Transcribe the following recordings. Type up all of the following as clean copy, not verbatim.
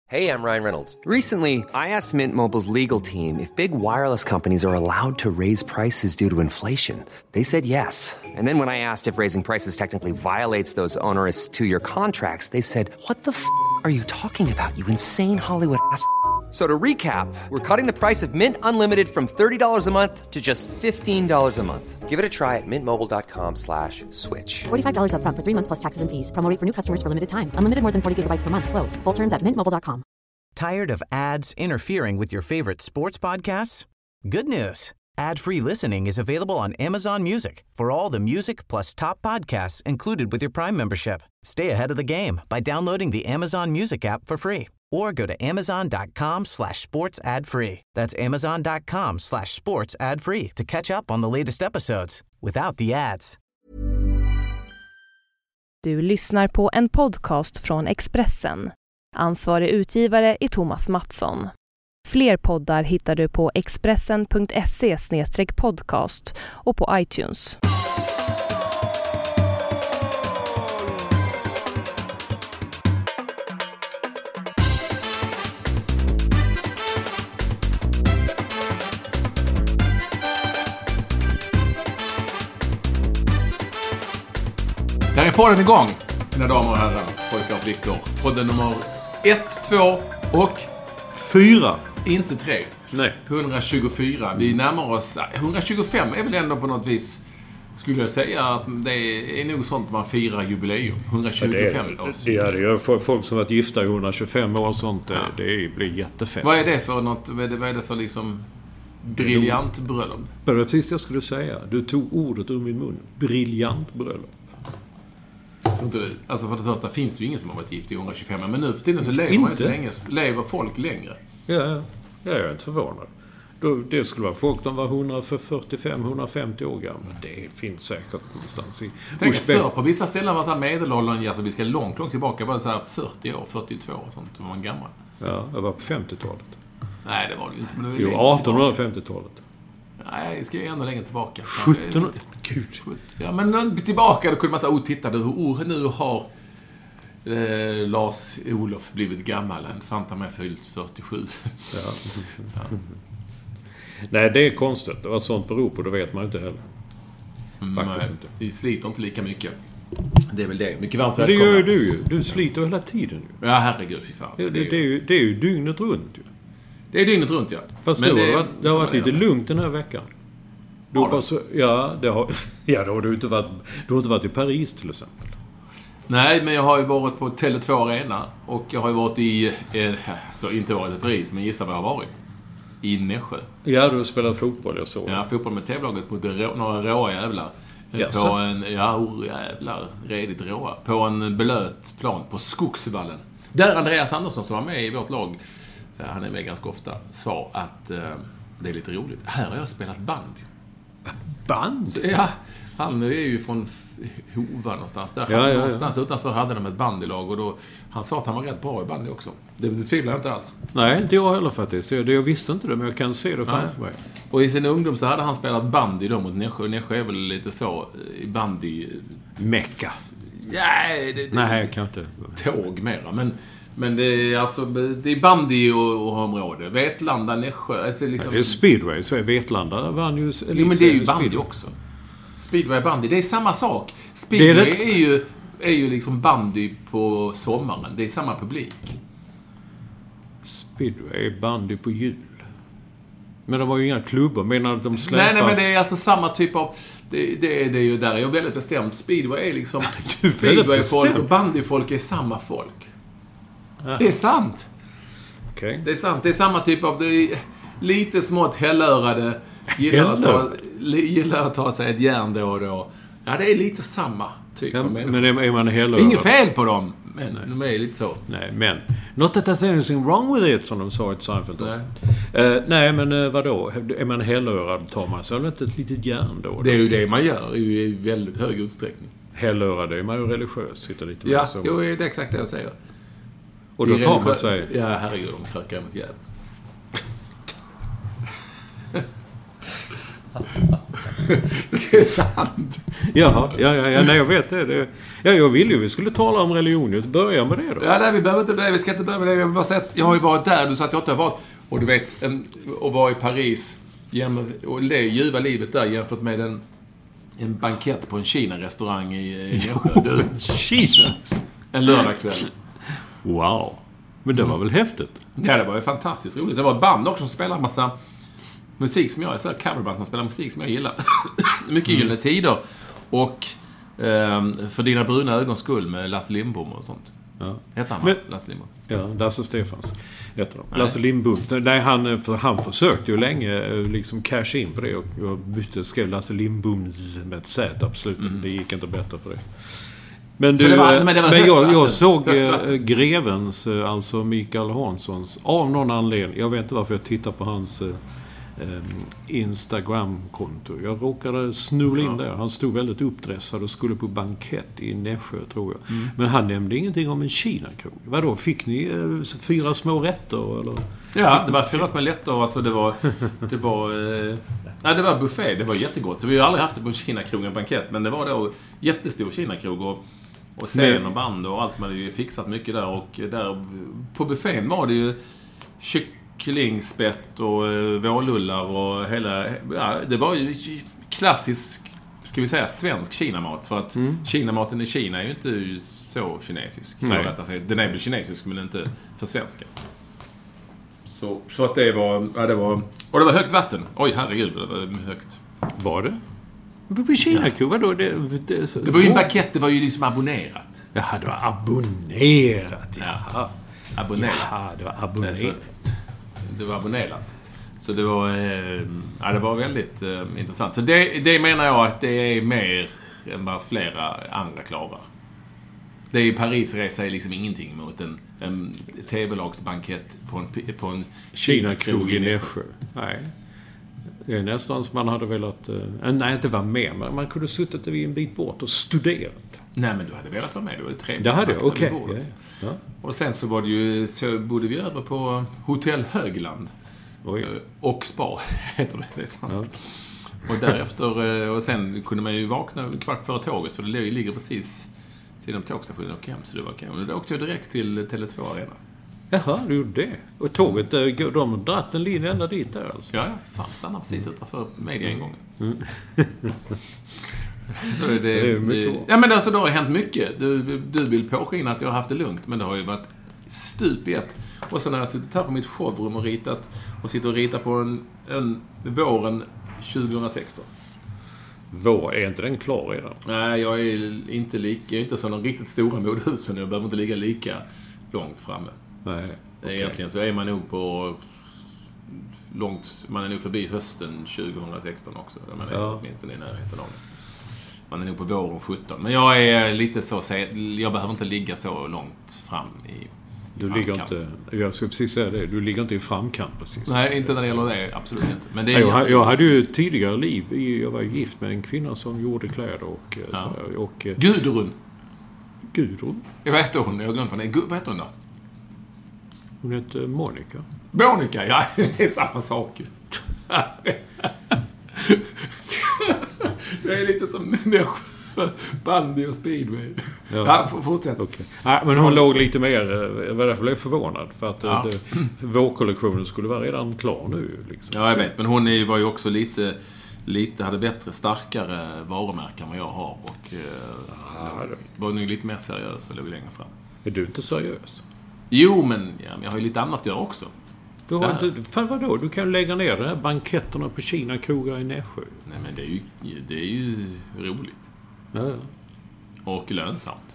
Hey, I'm Ryan Reynolds. Recently, I asked Mint Mobile's legal team if big wireless companies are allowed to raise prices due to inflation. They said yes. And then when I asked if raising prices technically violates those onerous two-year contracts, they said, "What the f*** are you talking about, you insane Hollywood ass?" So to recap, we're cutting the price of Mint Unlimited from $30 a month to just $15 a month. Give it a try at mintmobile.com/switch. $45 up front for 3 months plus taxes and fees. Promo rate for new customers for limited time. Unlimited more than 40 gigabytes per month. Slows full terms at mintmobile.com. Tired of ads interfering with your favorite sports podcasts? Good news. Ad-free listening is available on Amazon Music for all the music plus top podcasts included with your Prime membership. Stay ahead of the game by downloading the Amazon Music app for free or go to amazon.com/sports ad free. That's amazon.com/sports ad free to catch up on the latest episodes without the ads. Du lyssnar på en podcast från Expressen. Ansvarig utgivare är Thomas Mattsson. Fler poddar hittar du på expressen.se/podcast och på iTunes. Där är podden igång, mina damer och herrar, pojkar och flickor. Podden nummer 1, 2 och 4. Inte 3. Nej. 124. Vi närmar oss. 125 är väl ändå på något vis, skulle jag säga, att det är nog sånt man firar jubileum. 125 år. Det är folk som varit gifta i 125 år och sånt. Ja. Det blir jättefest. Vad är det för något? Vad är det för liksom briljant bröllop? Det var precis det jag skulle säga. Du tog ordet ur min mun. Briljant bröllop. Inte det. Alltså för det första finns ju ingen som har varit gift i 125, men nu för tiden så lever man ju så länge. Lever folk längre? Ja, jag är inte förvånad. Det skulle vara folk som var 145-150 år gamla. Det finns säkert någonstans i... Tänk att förr på vissa ställen var så här medelåldern, alltså vi ska långt tillbaka, var det så här 40 år, 42 och sånt. Då var man gammal. Ja, jag var på 50-talet. Nej, det var det ju inte. Men det jo, 1850-talet. Nej, jag ska ju ännu längre tillbaka. 1700? Gud. Ja, men tillbaka, då kunde man säga, titta, nu har Lars-Olof blivit gammal. Han fantar mig fyllt 47. Ja. Nej, det är konstigt. Vad sånt beror på, det vet man inte heller. Faktiskt inte. Vi sliter inte lika mycket. Det är väl det. Mycket varmt välkomna. Det gör du ju. Du sliter hela tiden ju. Ja, herregud, fy fan. Det är ju dygnet runt ju. Det är dygnet runt, ja. Fast men det har varit lite lugnt den här veckan. Det har du inte varit. Du har inte varit i Paris till exempel. Nej, men jag har ju varit på Tele2 Arena. Och jag har ju varit i... så inte varit i Paris, men gissa vad jag har varit. I Nässjö. Ja, du har spelat fotboll, jag såg. Ja, fotboll med TV-laget mot några råa jävlar. Jaså? På en... Ja, jävlar. Redigt råa. På en blöt plan på Skogsvallen. Där Andreas Andersson, som var med i vårt lag, han är med ganska ofta, sa att det är lite roligt. Här har jag spelat bandy. Band? Ja, han är ju från Hova någonstans. Där någonstans utanför hade de ett bandylag. Och då, han sa att han var rätt bra i bandy också. Det tvivlar jag inte alls. Nej, inte jag heller faktiskt. Jag visste inte det, men jag kan se det framför mig. Och i sin ungdom så hade han spelat bandy då mot Nässjö. Nässjö är väl lite så i bandy... Mecka. Ja, nej, jag kan inte. Tåg mera, men det är alltså det är bandy och område. Vetlanda, Nässjö, alltså liksom... Det är speedway, så är Vetlanda vann ju... Jo, men det är ju bandy speedway också. Speedway bandy, det är samma sak. Speedway är ju liksom bandy på sommaren. Det är samma publik. Speedway är bandy på jul. Men de var ju inga klubbar, menar att de släpar... Nej, men det är alltså samma typ av... Det är ju där, jag är väldigt bestämt. Speedway är liksom... Speedway-folk och bandyfolk är samma folk. Det är sant. Okay. Det är sant. Det är samma typ av... Det är lite smått hellörade. Gillar att ta sig ett järn då och då. Ja, det är lite samma typ av människor. Men är man hellörad? Inget fel på dem. Men de är lite så. Nej, men... Not that there's anything wrong with it, som de sa i ett Seinfeld. Nej, men vadå? Är man hellörad tar man sig inte ett litet järn då? Det är ju det man gör i väldigt hög utsträckning. Hellörad är man ju religiös. Sitter lite ja, jo, det är exakt det jag säger. Och då tar man sig... Ja, herregud, de krökar mot jävligt. Det är sant. Ja, nej, jag vet det. Jag ville ju vi skulle tala om religion. Börja med det då. Ja, nej, vi ska inte börja med det. Jag vill bara säga att jag har ju varit där. Du sa att jag inte har varit. Och du vet, och var i Paris och det ljuva livet där jämfört med en bankett på en Kina-restaurang i Kina. En lördagkväll. Wow. Men det var väl häftigt? Ja, det var ju fantastiskt roligt. Det var ett band också som spelade en massa musik som jag är så här coverband som spelar musik som jag gillar. Mycket Gyllene Tider. Och För dina bruna ögons skull med Lasse Lindbom och sånt. Ja. Heter han Lasse Lindbom? Ja, Lasse Stefans heter de. Lasse Lindbom. Nej, han försökte ju länge liksom cash in på det och skrev Lasse Lindboms med ett Z, absolut. Det gick inte bättre för det. Men jag såg Grevens, alltså Mikael Hanssons, av någon anledning. Jag vet inte varför jag tittar på hans Instagram-konto. Jag råkade snulla in där. Han stod väldigt uppdressad och skulle på bankett i Nässjö, tror jag. Men han nämnde ingenting om en Kina-krog. Vadå, fick ni 4 små rätter? Eller? Ja, det var 4 små rätter. Alltså det var buffé. Det var jättegott. Vi har ju aldrig haft det på Kina-krogen bankett, men det var då jättestor Kina-krog och scen och band och allt. Man hade ju fixat mycket där. Och där på buffén var det ju kycklingspett och vårlullar och hela... Ja, det var ju klassisk, ska vi säga, svensk kinamat. För att kinamaten i Kina är ju inte så kinesisk. Den är väl kinesisk, men inte för svenska. Så att det var... Ja, det var... Och det var högt vatten. Oj, herregud, det var högt. Var det? På Kina-krog, vadå? Det var ju en bankett, det var ju liksom abonnerat. Jaha, det var abonnerat. Ja. Abonnerat. Ja, det var abonnerat. Det var abonnerat. Så det var väldigt intressant. Så det menar jag att det är mer än bara flera andra klarar. Det är ju Parisresa är liksom ingenting mot en TV-lagsbankett på en Kina-krog i Nässjö. Nej. Det är nästan som man hade velat... nej, inte vara med. Men man kunde suttit vid en bit bort och studerat. Nej, men du hade velat vara med. Det var ju trevligt. Det hade jag, okej. Ja. Och sen så var det ju... Så bodde vi över på Hotell Högland. Och Spa, heter det är sant. Ja. Och därefter... Och sen kunde man ju vakna kvart före tåget. För det ligger precis sidan tågstationen och hem. Så det var okej. Och då åkte jag direkt till Tele2 Arena. Jaha, du gjorde det. Och tåget, de har dratt en linje ända dit där alltså. Ja, fan, stannar precis utanför mediaingången. Så det är mycket bra. Ja, men alltså då har det hänt mycket. Du vill påskina att jag har haft det lugnt, men det har ju varit stup i ett. Och sen har jag suttit här på mitt showrum och sitter och ritar på en våren 2016. Är inte den klar redan? Nej, jag är inte som de riktigt stora modehusen. Jag behöver inte ligga lika långt framme. Nej. Okay. Egentligen så är man nog på man är nog förbi hösten 2016 också. Man är åtminstone i närheten av det. Man är nog på våren 17. Men jag är lite så, jag behöver inte ligga så långt fram i du ligger inte, jag ska precis säga det, du ligger inte i framkant precis. Nej, inte när det gäller det, absolut inte. Men det är jag hade ju tidigare liv, jag var gift med en kvinna som gjorde kläder och Gudrun? Jag vet hon, jag glömde vad heter hon då? Hon heter Monica. Monica, ja, det är samma sak. Det är lite som bandy och speedway. Ja, fortsätt. Okay. Nej, men hon låg lite mer, jag var därför blev förvånad för att vårkollektionen skulle vara redan klar nu. Liksom. Ja, jag vet, men hon var ju också lite hade bättre, starkare varumärken än vad jag har och var nog lite mer seriös och låg längre fram. Är du inte seriös? Jo, men jag har ju lite annat att göra också. Fan vadå? Du kan lägga ner de här banketterna på Kina-krogar i Nässjö. Nej, men det är ju roligt. Ja. Och lönsamt.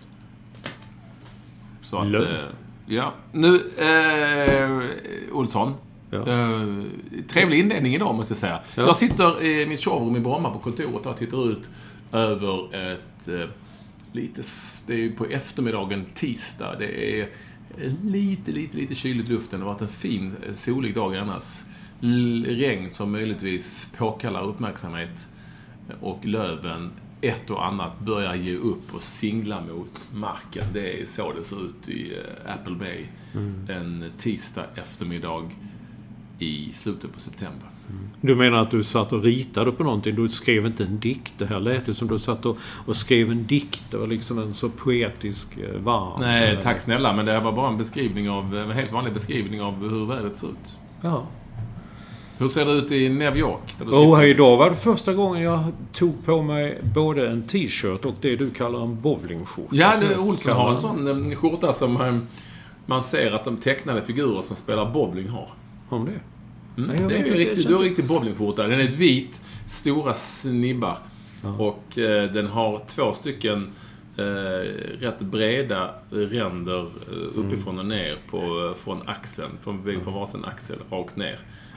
Så att... ja. Nu, Olsson. Ja. Trevlig inledning idag, måste jag säga. Ja. Jag sitter i mitt showroom i Bromma på kontoret och tittar ut över ett... det är ju på eftermiddagen tisdag. Det är lite kyligt luften. Det har varit en fin solig dag annars. Regn som möjligtvis påkallar uppmärksamhet och löven ett och annat börjar ge upp och singla mot marken. Det är så det ser ut i Apple Bay en tisdag eftermiddag i slutet på september. Du menar att du satt och ritade på någonting? Du skrev inte en dikt? Det här lät ju som du satt och skrev en dikt. Det var liksom en så poetisk varm. Nej, tack snälla. Men det här var bara en helt vanlig beskrivning av hur vädret ser ut. Ja. Hur ser det ut i New York? Idag var det första gången jag tog på mig både en t-shirt och det du kallar en bowlingskjorta. Ja, Olsson har en sån skjorta som man ser att de tecknade figurer som spelar bowling har. Om det? Det är ju riktigt, du har en riktig bowlingskjorta. Den är vit, stora snibbar. Ja. Och den har 2 stycken rätt breda ränder uppifrån och ner från axeln. Från varsin axel rakt ner.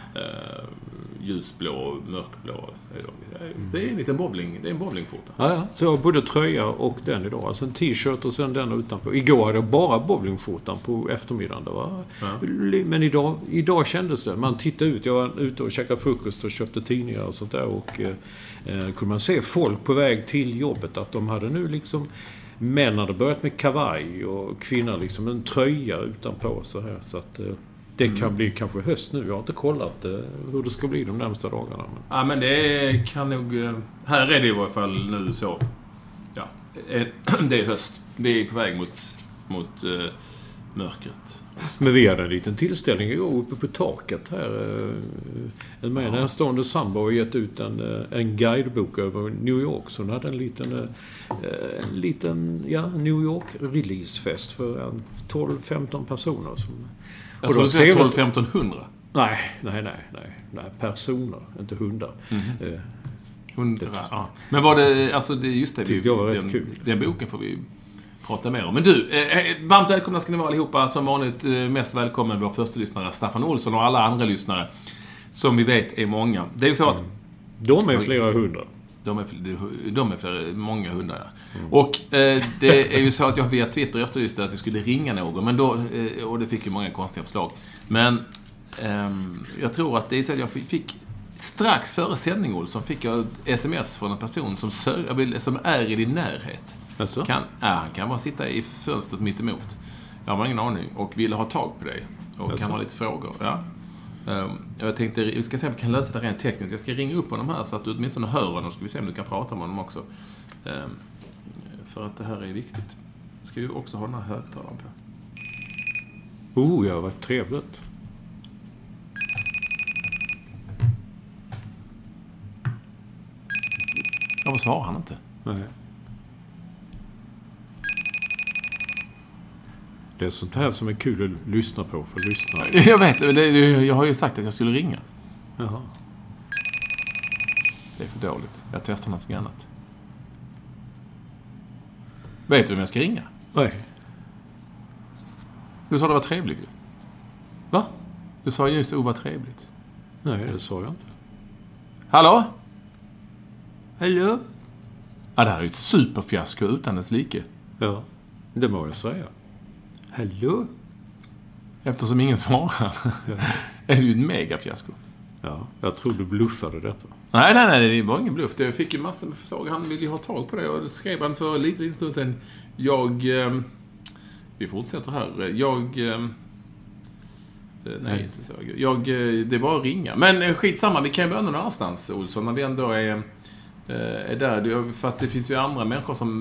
Ljusblå, mörkblå. Det är en liten bowling. Det är en bowlingskjorta. Ja. Så jag har både tröja och den idag. Alltså en t-shirt och sen den utanpå. Igår hade jag bara bowlingskjortan på eftermiddagen. Det var. Ja. Men idag kändes det. Man tittade ut. Jag var ute och käkade frukost och köpte tidningar och sånt där. Och kunde man se folk på väg till jobbet. Att de hade nu liksom... Män hade börjat med kavaj och kvinnor liksom en tröja utanpå så här. Så att... Det kan bli kanske höst nu. Jag har inte kollat hur det ska bli de närmsta dagarna. Ja, men det kan nog... Här är det i varje fall nu så. Ja, det är höst. Vi är på väg mot mörkret. Men vi hade en liten tillställning igår uppe på taket här. En närstående sambo har gett ut en guidebok över New York. Så hon hade en liten New York-releasefest för 12-15 personer. Jag tror du säger 12-1500. Nej, personer, inte hundar. 100, ja. Men var det, alltså det är just det. Det var rätt kul. Den boken får vi prata mer om. Men du, varmt välkomna ska ni vara allihopa. Som vanligt mest välkommen vår första lyssnare Staffan Olsson och alla andra lyssnare. Som vi vet är många. Det är ju så att... De är flera hundra. De är flera, många hundar, ja. Och det är ju så att jag via Twitter efterlyste att vi skulle ringa någon. Men då, och det fick ju många konstiga förslag. Men jag tror att det är så att jag fick strax före sändning, Olsson, fick jag ett sms från en person som är i din närhet. Alltså? Han kan bara sitta i fönstret mitt emot. Jag har ingen aning. Och ville ha tag på dig. Och kan ha lite frågor. Ja. Jag tänkte, vi ska se om vi kan lösa det rent tekniskt. Jag ska ringa upp honom här så att du åtminstone hör honom. Ska vi se om du kan prata med honom också. För att det här är viktigt. Ska vi också ha den här högtalaren på. Ja, vad trevligt. Ja, vad svarar han inte? Nej. Det är sånt här som är kul att lyssna på för lyssnare. Jag vet, jag har ju sagt att jag skulle ringa. Jaha. Det är för dåligt. Jag testar något annat. Vet du om jag ska ringa? Nej. Du sa det var trevligt. Va? Du sa just det var trevligt. Nej, det sa jag inte. Hallå? Hallå? Ja, det här är ju ett superfiasko utan dess like. Ja, det må jag säga. Hallå? Eftersom ingen svarar. Är det ju ett megafiasko. Ja, jag tror du bluffade detta. Nej, det var ingen bluff. Jag fick ju massor med frågor. Han ville ju ha tag på det. Och skrev han för lite stund sedan. Vi fortsätter här. Nej, inte så. Det är bara att ringa. Men skitsamma, vi kan ju börja någon annanstans, Olsson. När vi ändå är där. För att det finns ju andra människor som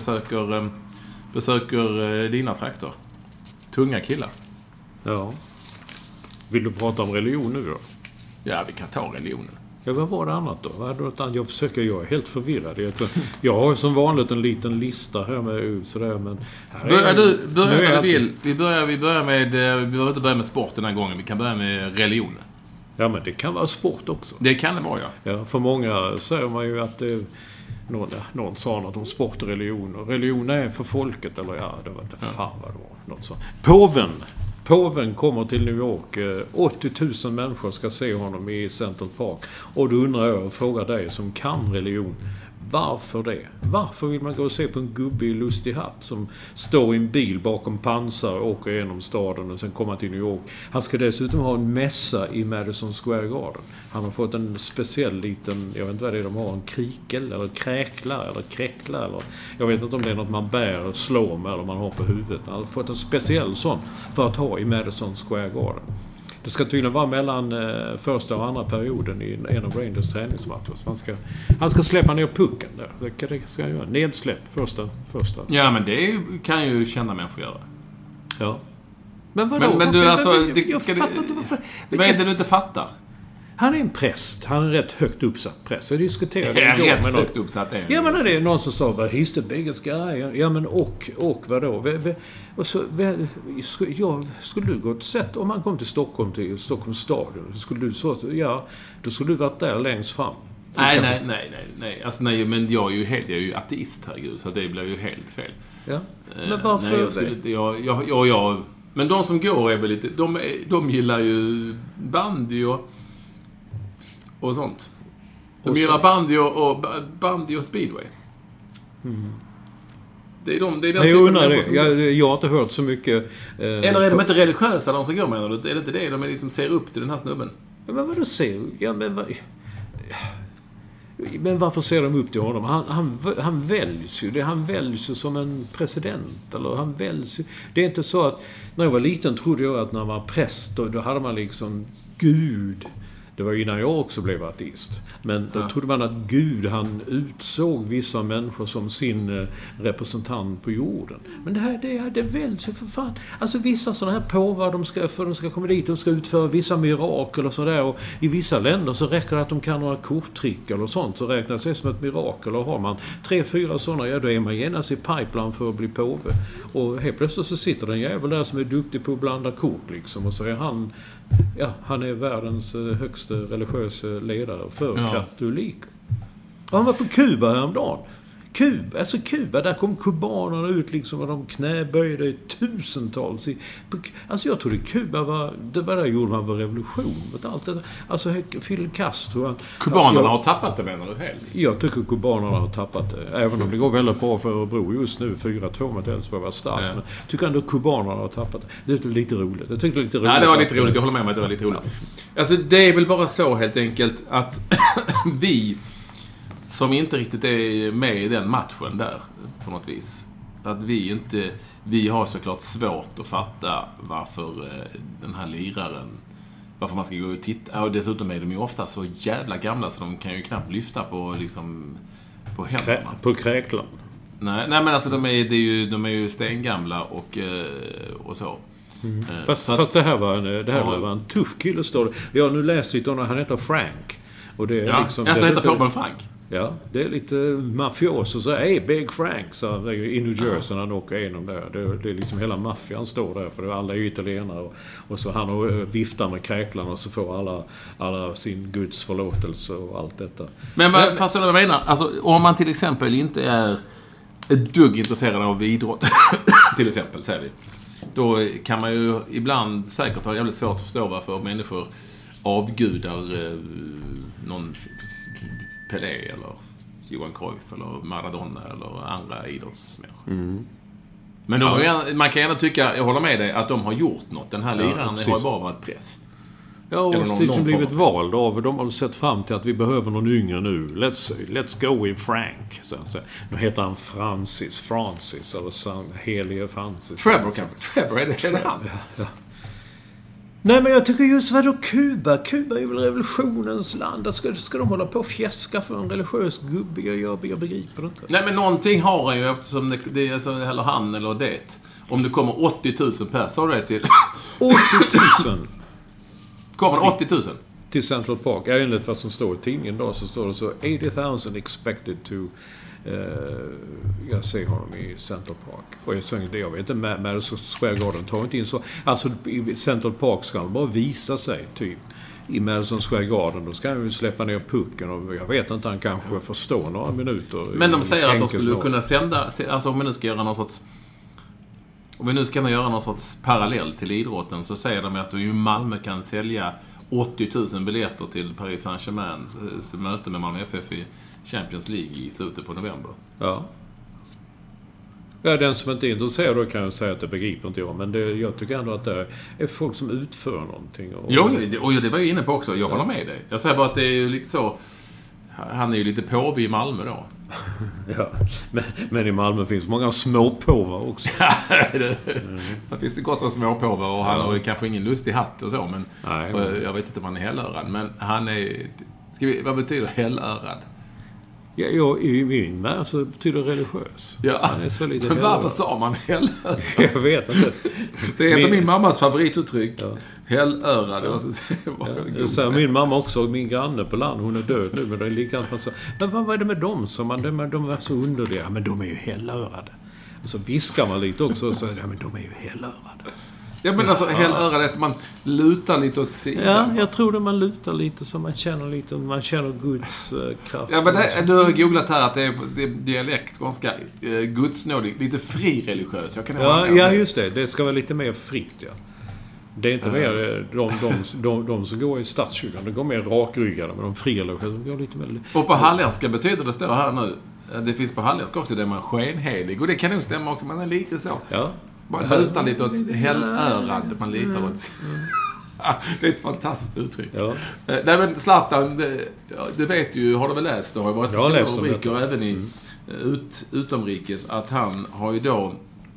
besöker dina trakter. Tunga killar. Ja. Vill du prata om religion nu då? Ja, vi kan ta religionen. Ja, vad var det annat då? Jag är helt förvirrad. Jag har som vanligt en liten lista här med sådär, men... Börja när du vill. Vi börjar med... Vi behöver inte börja med sport den här gången. Vi kan börja med religionen. Ja, men det kan vara sport också. Det kan det vara, ja. Ja, för många säger man ju att någon sa något om sport och religion. Och religion är för folket, eller det var inte fan vad det var. Något så. Påven kommer till New York. 80 000 människor ska se honom i Central Park. Och då undrar jag och frågar dig som kan religion. Varför det? Varför vill man gå och se på en gubbe i lustig hatt som står i en bil bakom pansar och åker genom staden och sen kommer till New York? Han ska dessutom ha en mässa i Madison Square Garden. Han har fått en speciell liten, jag vet inte vad det är de har, en krikel eller kräkla eller kräckla eller jag vet inte om det är något man bär och slår med eller man har på huvudet. Han har fått en speciell sån för att ha i Madison Square Garden. Det ska tydligen vara mellan första och andra perioden i en av Rangers träningsmatcher. Han ska släppa ner pucken där. Det ska han göra. Nedsläpp första. Ja, men det kan ju kända människor göra. Ja. Men vadå? Men du, alltså... Jag fattar inte varför... Vad är det du inte fattar? Han är en präst. Han är en rätt högt uppsatt präst. Jag diskuterade det. Ja, rätt högt uppsatt är ja, men det är någon som sa bara, he's the biggest guy. Ja, men och vadå? Och så, skulle du gå ett sätt, om man kom till Stockholms stadion, då skulle du varit där längst fram. Nej. Alltså, nej, men jag är ju ateist, herregud, så det blir ju helt fel. Ja. Men varför? Nej, men de som går är väl lite... De gillar ju bandy och sånt. De gillar bandy och speedway. Mm. Det är den jag undrar det. Jag har inte hört så mycket... Eller är de inte religiösa, de som går, menar du? Är det inte det? De är liksom ser upp till den här snubben. Men vadå ser? Ja, men varför ser de upp till honom? Han väljs ju. Han väljs ju som en president. Eller han väljs ju. Det är inte så att... När jag var liten trodde jag att när man var präst, då hade man liksom Gud. Det var innan jag också blev ateist. Men då trodde man att Gud, han utsåg vissa människor som sin representant på jorden. Men det väljs ju för fan. Alltså vissa sådana här påvar, de ska komma dit, de ska utföra vissa mirakel och sådär. Och i vissa länder så räcker det att de kan några korttrick eller sånt, så räknas det som ett mirakel. Och har man 3-4 sådana, då är man genast i pipeline för att bli påve. Och helt plötsligt så sitter den jävel där som är duktig på att blanda kort liksom. Och så är han är världens högsta religiösa ledare för katoliker. Och han var på Kuba häromdagen. Kuba, där kom kubanerna ut liksom, och de knäböjde tusentals. Alltså jag trodde Kuba var där gjorde man var revolution. Allt det, alltså Fidel Castro. Kubanerna har tappat det, menar du helt? Jag tycker kubanerna har tappat det. Även om det går väldigt bra för Örebro just nu. 4-2 mot Elfsborg var starkt. Men tycker ändå kubanerna har tappat det. Det är lite roligt. Jag tyckte det var lite roligt. Ja, det var lite roligt. Jag håller med om att det var lite roligt. Alltså det är väl bara så helt enkelt att vi som inte riktigt är med i den matchen där på något vis. Att vi har såklart svårt att fatta varför den här liraren, varför man ska gå och titta. Och dessutom är de ju ofta så jävla gamla så de kan ju knappt lyfta på händerna. På kräklan. Nej, men alltså de är ju stengamla och så. Mm. Fast det här var en tuff kille, står det. Jag har nu läst lite om, han heter Frank. Och det är liksom... Jag heter Påben Frank. Ja, det är lite mafios och så hey, Big Frank, så i New Jersey han åker igenom där. Det är liksom hela maffian står där, för alla är ju italienare och så han viftar med kräklarna och så får alla sin Guds förlåtelse och allt detta. Men fast jag menar, alltså om man till exempel inte är ett dugg intresserad av idrott till exempel, säger vi, då kan man ju ibland säkert ha jävligt svårt att förstå varför människor avgudar någon Pelé eller Johan Cruyff eller Maradona eller andra idrottsmänniskor. Mm. Men man kan gärna tycka, jag håller med dig, att de har gjort något. Den här liraren har ju bara varit präst. Ja, och precis blivit vald av. De har sett fram till att vi behöver någon yngre nu. Let's go with Frank. Så. Nu heter han Francis eller helige Francis. Trevor, är det han? Ja. Nej, men jag tycker just vadå Kuba? Kuba är väl revolutionens land. Ska de hålla på och fjäska för en religiös gubbe? Jag begriper inte. Nej, men någonting har han ju, eftersom det är så, eller han eller det. Om det kommer 80 000 pers, så det till 80 000. Kommer 80 000 till Central Park. Enligt vad som står i tidningen då, så står det så 80 000 expected to jag ser honom i Central Park. Och jag vet inte, Madison Square Garden tar inte in så. Alltså i Central Park ska han bara visa sig typ. I Madison Square Garden, då ska han ju släppa ner pucken och jag vet inte, han kanske förstår några minuter. Men de säger att de skulle kunna sända, alltså om vi nu ska göra någon sorts parallell till idrotten, så säger de att Malmö kan sälja 80 000 biljetter till Paris Saint-Germain möte med Malmö FF i Champions League i slutet på november. Ja. Ja, den som inte är intresserad då kan jag säga att det begriper inte jag. Men jag tycker ändå att det är folk som utför någonting. Och det var jag inne på också. Jag håller med dig. Jag säger bara att det är ju lite så... Han är ju lite påve i Malmö då. Ja, men i Malmö finns många småpåvar också. Det finns det gott om småpåvar och han har ju kanske ingen lustig hatt och så, men Nej, och jag vet inte om han är hällörad, men han är... Vad betyder hällörad? Ja, i min värld så betyder religiös. Ja, han är så lite men varför sa man hällörad? Jag vet inte. Det är ett av min mammas favorituttryck. Ja. Hällörad. Det säger min mamma också, och min granne på land, hon är död nu, men det är likadant man sa. Men vad är det med dem som de är så underliga? Men de är ju hällörade. Och så viskar man lite också och säger, men de är ju hällörade. Ja, men alltså hällörad är att man lutar lite åt sidan. Ja, jag tror att man lutar lite så man känner Guds kraft. Ja, men du har googlat här att det är dialekt ganska gudsnådig, lite frireligiös. Ja, just det. Det ska vara lite mer fritt, ja. Det är inte mer de som går i statskyrkan. De går mer rakryggade, men de frireligiösa går lite mer... Och på halländska betyder det, står här nu, det finns på halländska också, där man skenhedig. Och det kan nog stämma också, man är lite så. Ja. Man lutar lite åt hällörad. Man litar åt... Det är ett fantastiskt uttryck. Ja. Nej, men Zlatan, det vet ju, har du väl läst? Det har ju varit stora rubriker även i utomrikes, att han har ju då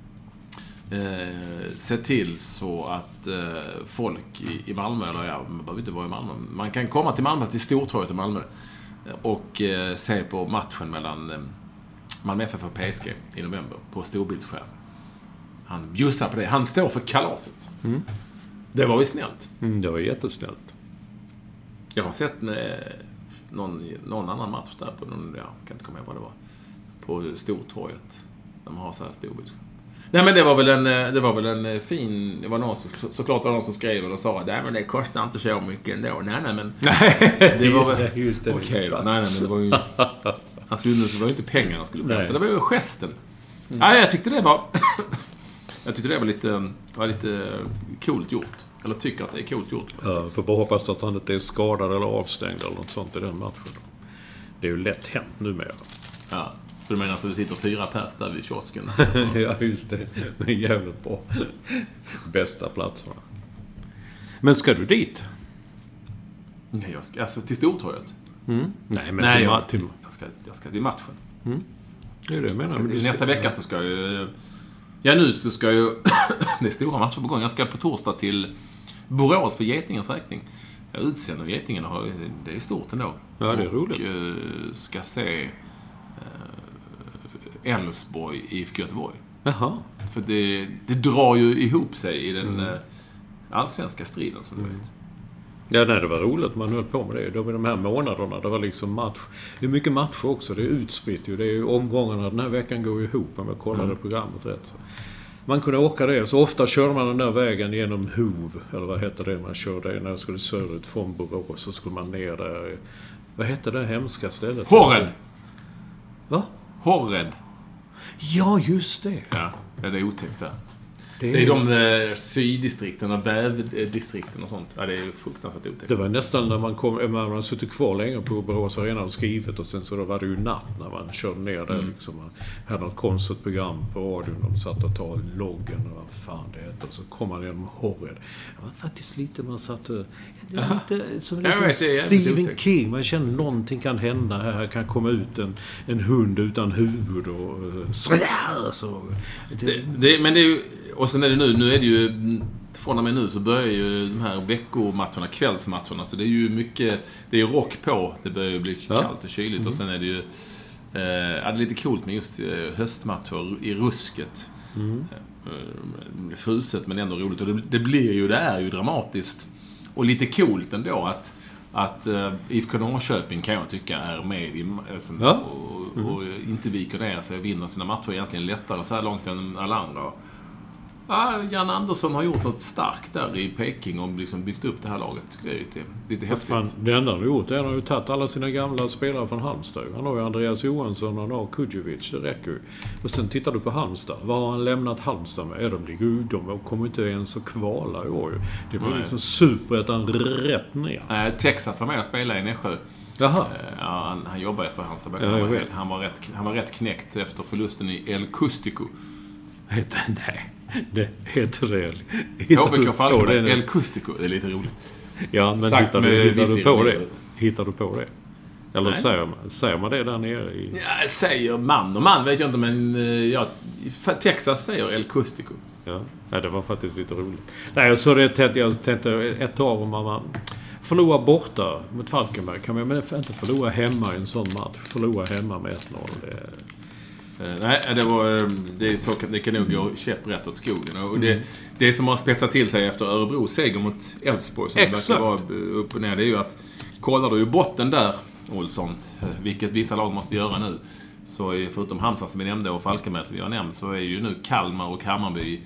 sett till så att folk i Malmö, eller man behöver inte vara i Malmö, man kan komma till Malmö, till Stortorget i Malmö och se på matchen mellan Malmö FF och PSG i november på storbildsskärm. Han bjussar på det. Han står för kalaset. Mm. Det var ju snällt. Det var jättesnällt. Jag har sett någon annan match där på någon, jag kan inte komma ihåg vad det var. På Stortorget. De har så här storbildsskärm. Nej, men det var väl en fin... Det var någon såklart var någon som skrev och sa, nej men det kostar inte så mycket ändå. Nej men... det var väl... Just det. Okej då. Nej men det var ju... Det var ju inte pengarna han skulle berätta. Det var ju gesten. Nej, jag tyckte det var... Jag tyckte det var lite coolt gjort. Eller tycker att det är coolt gjort. Ja, får bara hoppas att han inte är skadad eller avstängd eller något sånt i den matchen. Det är ju lätt hänt numera. Ja. Så du menar att du sitter 4 pers där vid kiosken? Ja, just det. Det är jävligt bra. Bästa platserna. Men ska du dit? Nej, jag ska alltså till Stortorget. Mm. Nej, men jag ska till matchen. Mm. Det är det jag menar. Nästa vecka så ska jag ju... Ja, nu så ska jag... det är stora matcher på gång. Jag ska på torsdag till Borås för Getingens räkning. Jag utsänder Getingen och det är stort ändå. Ja, det är roligt. Och ska se... Elfsborg, IFK Göteborg. Jaha. För det drar ju ihop sig i den allsvenska striden som du vet. Ja, nej, det var roligt man höll på med det. Det var de här månaderna, det var liksom match. Det är mycket matcher också, det är utspritt ju. Det är ju omgångarna, den här veckan går ihop om jag kollade programmet rätt. Så. Man kunde åka det, så ofta körde man den där vägen genom Hov, eller vad heter det man körde när jag skulle söderut från Borås, så skulle man ner där. Vad hette det hemska stället? Horred! Va? Horred. Ja, just det. Ja, det är otäckt där. Det är de syddistrikten och vävdistrikten och sånt. Ja, det är fruktansvärt otäckt. Det var nästan när man har suttit kvar länge på Borås Arena och skrivit, och sen så då var det ju natt när man körde ner där liksom. Man hade något konstigt program på radion, de satt och tog loggen och vad fan det heter, och så kom man genom Horred. Det var faktiskt lite, man satt lite som lite Stephen King. Man känner någonting kan hända här kan komma ut en hund utan huvud och så. Men det är ju, och sen är det nu är det ju från och med nu så börjar ju de här veckomatcherna, kvällsmatcherna, så det är ju mycket, det är ju rock på, det börjar ju bli kallt och kyligt och sen är det ju det är lite coolt med just höstmatcher i rusket. Fruset men ändå roligt, och det är ju dramatiskt och lite coolt ändå att IFK Norrköping kan jag tycka är med och inte viker ner sig och vinner sina matcher egentligen lättare så här långt än alla andra. Ja, Jan Andersson har gjort något starkt där i Peking och liksom byggt upp det här laget. Det är lite häftigt. Fan, det enda han har gjort är att han har ju tagit alla sina gamla spelare från Halmstad. Han har ju Andreas Johansson och han har Kudjevic, det räcker ju. Och sen tittar du på Halmstad. Vad har han lämnat Halmstad med? De kommer inte ens att kvala i år. Det blir liksom superettan rätt ner. Texas var med och spelade i Nässjö. Jaha. Han jobbar för Halmstad. Han var rätt knäckt efter förlusten i El Custico. Nej. Det heter det. HBK Falkenberg, El Custico. Det är lite roligt. Ja, men hittar du på det? Eller säger man det där nere i... Ja, säger man. Och man vet jag inte, men Texas säger El Custico. Ja, det var faktiskt lite roligt. Nej, så jag tänkte ett tag om man förlorar borta mot Falkenberg. Kan man inte förlora hemma i en sån match? Förlora hemma med 1-0. Nej, det kan nog gå käpprätt åt skogen. Och det som har spetsat till sig efter Örebro seger mot Elfsborg, som verkar vara upp och ner, det är ju att kollar du i botten där, Olsson, vilket vissa lag måste göra nu, så är, förutom Halmstad som vi nämnde och Falkenberg som vi har nämnt, så är ju nu Kalmar och Hammarby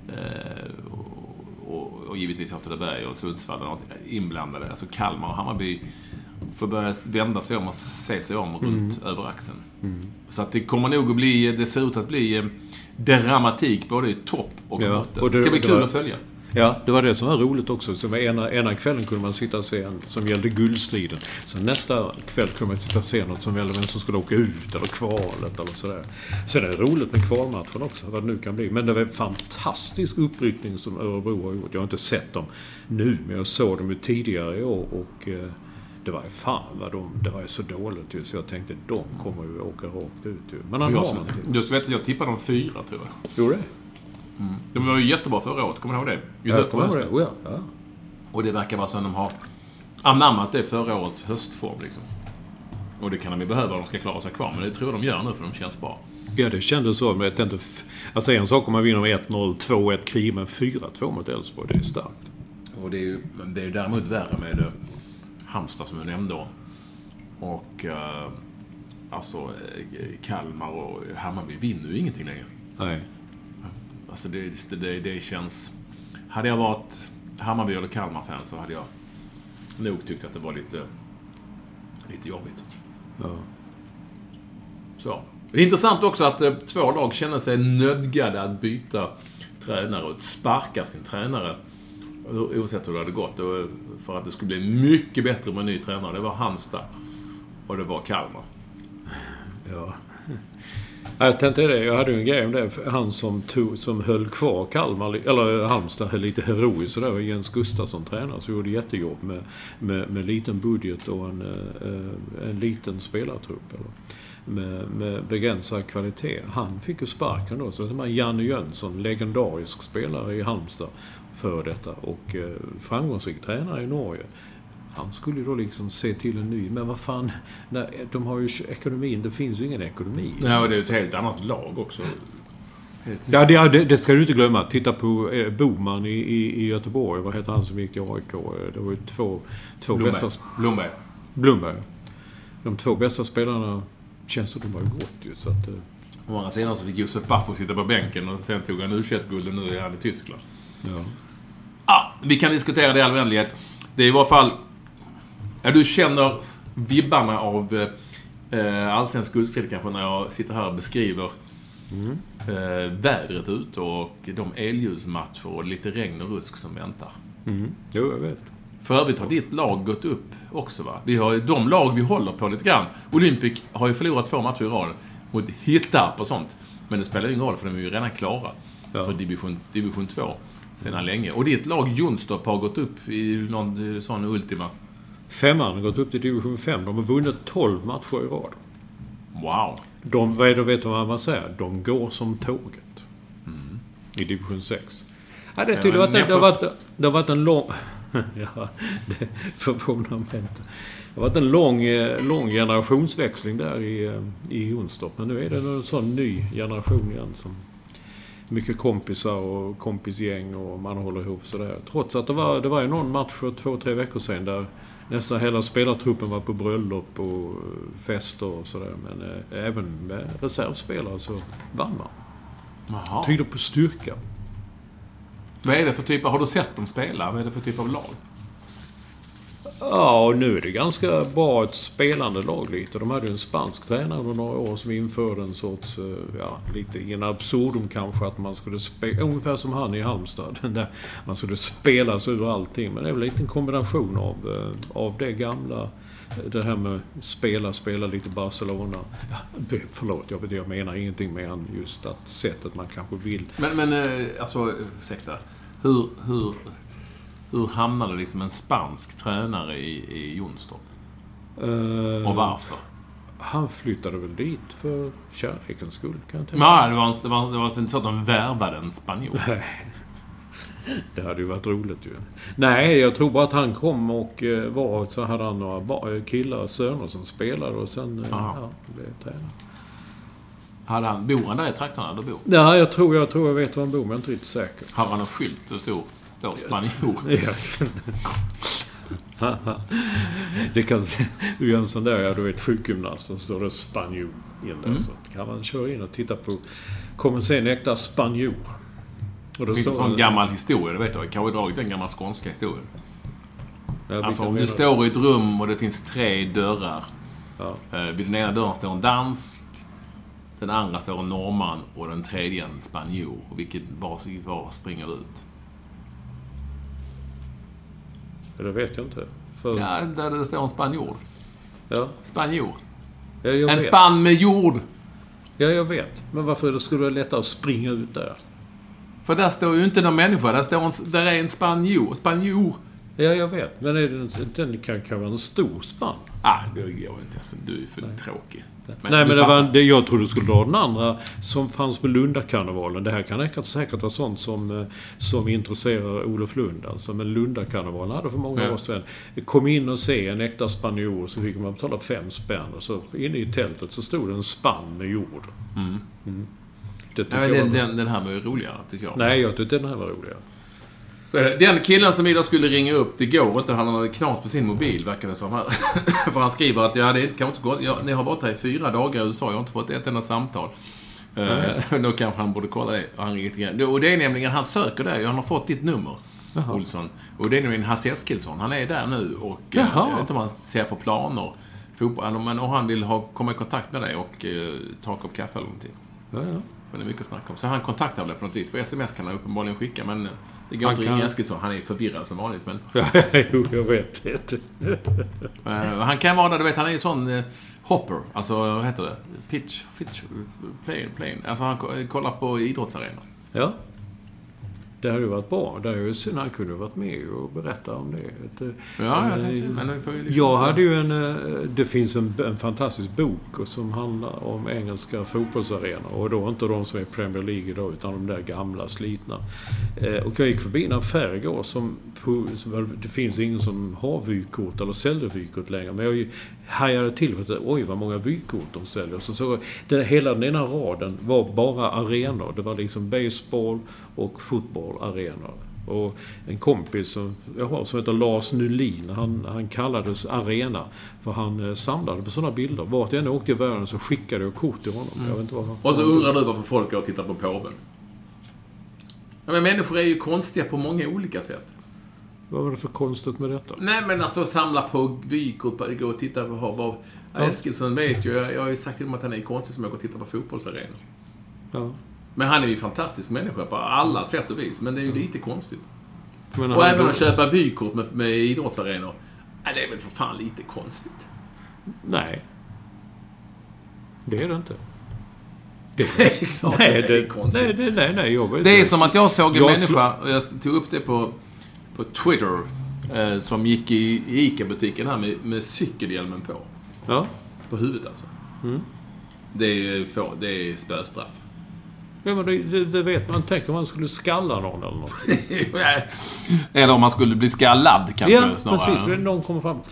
och givetvis Åtvidaberg och Sundsvall inblandade. Alltså Kalmar och Hammarby får börja vända sig om och se sig om runt över axeln. Så att det kommer nog att bli, det ser ut att bli dramatik både i topp och botten. Och det ska bli kul att följa. Ja, det var det som var roligt också. Så ena kvällen kunde man sitta och se en som gällde guldstriden. Så nästa kväll kunde man sitta och se något som gällde vem som skulle åka ut eller kvalet eller sådär. Så det är roligt med kvalmatchen också, vad det nu kan bli. Men det var en fantastisk uppryckning som Örebro har gjort. Jag har inte sett dem nu, men jag såg dem ju tidigare i år och det var det var ju så dåligt ju, så jag tänkte de kommer ju åka rakt ut ju. Men jag tippade dem 4, tror jag. Gjorde det? De var ju jättebra förra året, kommer du ihåg det? Jag kommer ihåg det, ja. Och det verkar vara så att de har anammat det förra årets höstform liksom. Och det kan de ju behöva om de ska klara sig kvar, men det tror jag de gör nu för de känns bra. Ja, det kändes så, men jag tänkte, alltså en sak om man vinner med 1-0, 2-1 krig, men 4-2 mot Elfsborg, det är starkt. Och det är ju däremot värre med Halmstad som jag nämnde då. Och alltså Kalmar och Hammarby vinner ju ingenting längre. Nej. Alltså det känns... Hade jag varit Hammarby eller Kalmar-fan så hade jag nog tyckt att det var lite jobbigt. Ja. Så. Det är intressant också att 2 lag känner sig nödgade att byta tränare och sparka sin tränare oavsett hur det hade gått. För att det skulle bli mycket bättre med en ny tränare. Det var Halmstad och det var Kalmar. Ja. Jag tänkte det, jag hade ju en grej om det. Han som höll kvar Kalmar, eller Halmstad, lite heroiskt så där, var Jens Gustafsson tränare, så gjorde jättejobb med liten budget och en liten spelartrupp med begränsad kvalitet. Han fick ju sparken då, så man Janne Jönsson, legendarisk spelare i Halmstad för detta och framgångsrik tränare i Norge. Han skulle ju då liksom se till en ny. Men vad fan, de har ju ekonomin, det finns ju ingen ekonomi. Ja, och det är ett helt annat lag också. Ja, det ska du inte glömma. Titta på Boman i Göteborg. Vad heter han som gick till AIK? Det var ju två bästa... Blomberg. De 2 bästa spelarna känns att de har ju gått ju. Så att, Å andra sidan så fick Josef Baffo sitta på bänken och sen tog han U21-gulden, nu är han i Tyskland. Ja. Vi kan diskutera det i all vänlighet. Det är i varje fall... Ja, du känner vibbarna av allsvensk guldstrid kanske när jag sitter här och beskriver vädret ut och de elljusmatcher och lite regn och rusk som väntar. Jo, jag vet. För övrigt har ditt lag gått upp också, va? Vi har de lag vi håller på lite grann. Olympic har ju förlorat 2 matcher i rad mot Hittarp och sånt. Men det spelar ingen roll för de är ju redan klara för division 2 sedan länge. Och ditt lag Jonstorp har gått upp i någon sån ultima... 5 har gått upp till division 5. De har vunnit 12 matcher i rad. Wow. Vet du vad man säger? De går som tåget. I division 6. Ja, det har varit en lång... ja, det förvånar mig inte. Det har varit en lång generationsväxling där i Jonstorp. Men nu är det en sån ny generation igen som... Mycket kompisar och kompisgäng och man håller ihop sådär. Trots att det var ju någon match för 2-3 veckor sedan där nästan hela spelartruppen var på bröllop och fester och sådär. Men även med reservspelare så vann man. Jaha. Tyder på styrka. Vad är det för typ? Har du sett dem spela? Vad är det för typ av lag? Ja, och nu är det ganska bra ett spelande lag lite. De hade ju en spansk tränare under några år som införde en sorts, lite i en absurdum kanske, att man skulle spela, ungefär som han i Halmstad, där man skulle spela sig ur allting. Men det är väl lite en kombination av det gamla, det här med spela lite Barcelona. Ja, förlåt, jag menar ingenting med han, just att sättet man kanske vill. Men alltså, ursäkta, hur hamnade liksom en spansk tränare i Jonstorp? Och varför? Han flyttade väl dit för kärlekens skull, kan jag tänka. Nej, det var inte så att de värvade en spanjor. Nej. Det hade ju varit roligt ju. Nej, jag tror bara att han kom och så hade han några killar, söner som spelade och sen blev tränare. Bor han där i trakterna där bor? Ja, jag tror jag vet var han bor, men jag är inte riktigt säker. Har han en skylt och står spanjor? Det kan du gör en sån där, du vet, sjukgymnast, och så står det spanjor in där. Så kan man köra in och titta på, kommer se en äkta spanjor. Och det finns en sån gammal historia, det vet jag. Kan vi dra ut den gamla skånska historien? Alltså om du står i ett rum och det finns 3 dörrar. Ja. Vid den ena dörren står en dansk, den andra står en norrman och den tredje en spanjor. Och var springer du ut? Det vet jag inte. Ja, där det står en spanjor. Ja. Spanjor. Ja, en spann med jord. Ja, jag vet. Men varför skulle det vara lättare att springa ut där? För där står ju inte någon människa. Där är en spanjor. Ja, jag vet. Men den kan vara en stor spann. Det går inte. Alltså, du är för tråkig. Men jag trodde du skulle dra den andra som fanns på Lundakarnevalen. Det här kan säkert vara sånt som intresserar Olof Lund. Alltså, men Lundakarnevalen hade för många år sedan. Kom in och se en äkta spanjor, så fick man betala 5 spänn. Och så inne i tältet så stod det en spann med jord. Den här var ju roligare, tycker jag. Nej, jag tyckte den här var roligare. Så den killen som idag skulle ringa upp, det går inte. Han har knas på sin mobil, verkar det som här. För han skriver att det är inte kanske så gott. Ni har varit här i 4 dagar i USA. Jag har inte fått ett enda samtal. Då kanske han borde kolla det. Och det är nämligen, han söker där. Han har fått ditt nummer, Olsson. Och det är nämligen Hasse Eskilsson. Han är där nu. Och jag vet inte om han ser på planer. Men han vill komma i kontakt med dig och ta en kopp kaffe eller någonting. Ja. Det är mycket att snacka om. Så han kontaktar väl på något vis. För sms kan han uppenbarligen skicka. Men det går inte att ringa Eskilsson. Han är förvirrad som vanligt. Men... Jo, jag vet det. Han kan vara där, du vet. Han är ju sån hopper. Alltså, vad heter det? Pitch, plane. Alltså, han kollar på idrottsarenor. Ja. Det har ju varit bra. Det är ju synd han kunde ha varit med och berätta om det. Jag hade ju det finns en fantastisk bok som handlar om engelska fotbollsarenor. Och då inte de som är i Premier League idag, utan de där gamla, slitna. Och jag gick förbi en affär igår det finns ingen som har vykort eller säljer vykort längre. Men jag hajade till för att oj, vad många vykort de säljer. Så hela den ena raden var bara arenor. Det var liksom baseball och fotbollarenor. Och en kompis som heter Lars Nulin, han kallades Arena för han samlade på sådana bilder. Vart jag än åkte i världen så skickade jag kort till honom. Jag vet inte vad och så undrar du varför folk går och tittar på påven. Ja, men människor är ju konstiga på många olika sätt. Vad var det för konstigt med detta? Nej, men alltså samla på vykort, gå och titta på Eskilsson vet ju, jag har ju sagt till honom att han är konstig som jag går och tittar på fotbollsarenor. Ja. Men han är ju en fantastisk människa på alla sätt och vis. Men det är ju lite konstigt. Men och även att köpa vykort med idrottsarenor. Det är väl för fan lite konstigt. Nej. Det är det inte. Det är klart nej, det är konstigt. Nej, det är som att jag såg en människa, och jag tog upp det på Twitter, som gick i ICA-butiken här med cykelhjälmen på. Ja. På huvudet alltså. Det är spöstraff. Ja, men det vet man. Tänk om man skulle skalla någon eller något. Eller om man skulle bli skallad kanske snarare. Ja, precis. Någon kommer fram.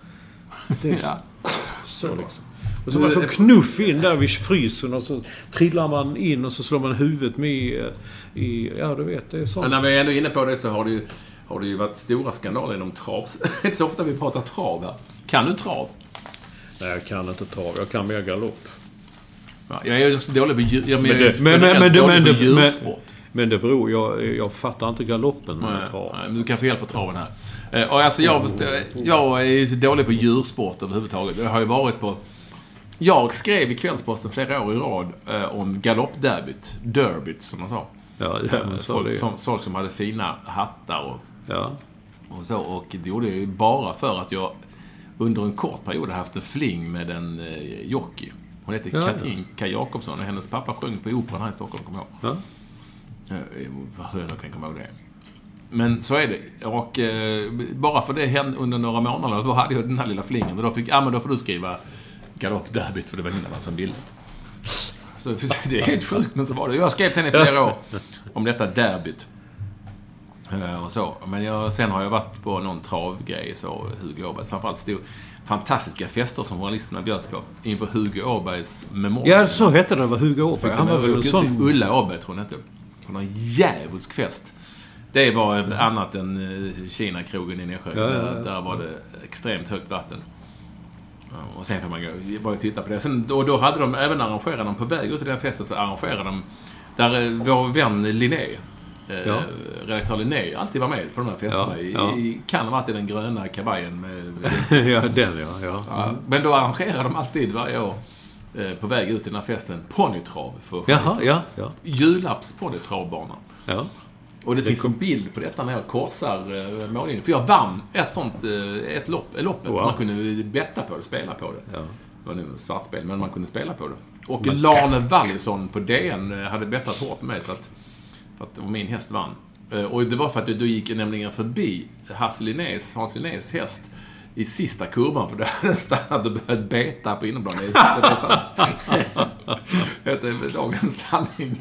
Så liksom. Och så man får knuff in där vid frysen och så trillar man in och så slår man huvudet med i ja, du vet, det är sånt. Men när vi är ändå inne på det så har det ju varit stora skandaler inom trav. Det är inte så ofta vi pratar trav här. Kan du trav? Nej, jag kan inte trav. Jag kan mer galopp. Ja, jag är också dålig på djursport. Men det beror, jag fattar inte galoppen med trav. Nej, men du kan få hjälp på traven här. Och alltså jag är ju så dålig på djursport överhuvudtaget. Jag har ju varit på... Jag skrev i Kvällsposten flera år i rad om galoppderbyt som man sa. Ja, folk som hade fina hattar och så. Och det gjorde jag ju bara för att jag under en kort period haft en fling med en jockey. Hon heter Katinka Jakobsson och hennes pappa sjöng på operan här i Stockholm, kommer jag ihåg. Hur jag kan komma ihåg det. Men så är det. Och bara för det hände under några månader, då hade jag den här lilla flingen. Och då fick men då får du skriva galoppderbyt, för det var innan som ville. Så det är helt sjukt, men så var det. Jag skrev sen i flera år om detta derbyt. Och så. Men sen har jag varit på någon travgrej, så Hugo Åbergs. Framförallt stod fantastiska fester som journalisterna bjödskap inför Hugo Åbergs memorial. Ja, så hette det, var Hugo Åberg. Han var väl en sån... Ulla Åberg, tror jag inte. På någon jävulsk fest. Det var annat än Kina-krogen i Nässjö. Där var det extremt högt vatten. Och sen får man bara titta på det. Sen, då hade de även arrangerat dem på väg ut till den festen, så arrangerade de där vår vän Linné, redaktör Linné, alltid var med på de här festerna. I kan ha varit i den gröna kavajen med... ja, den ja. Men då arrangerar de alltid varje år på väg ut till den här festen ponytrav för Julaps ponytravbana. Ja. Och det finns en bild på detta när jag korsar mållinjen. För jag vann ett loppet. Man kunde betta på det, spela på det. Ja. Det var nu svartspel, men man kunde spela på det. Och Lane Wallisson på DN hade bettat hårt med mig så att min häst vann. Och det var för att du gick nämligen förbi Hans Linnés häst i sista kurvan, för det hade stannat och börjat beta på innerbladet. Det är dagens sanning.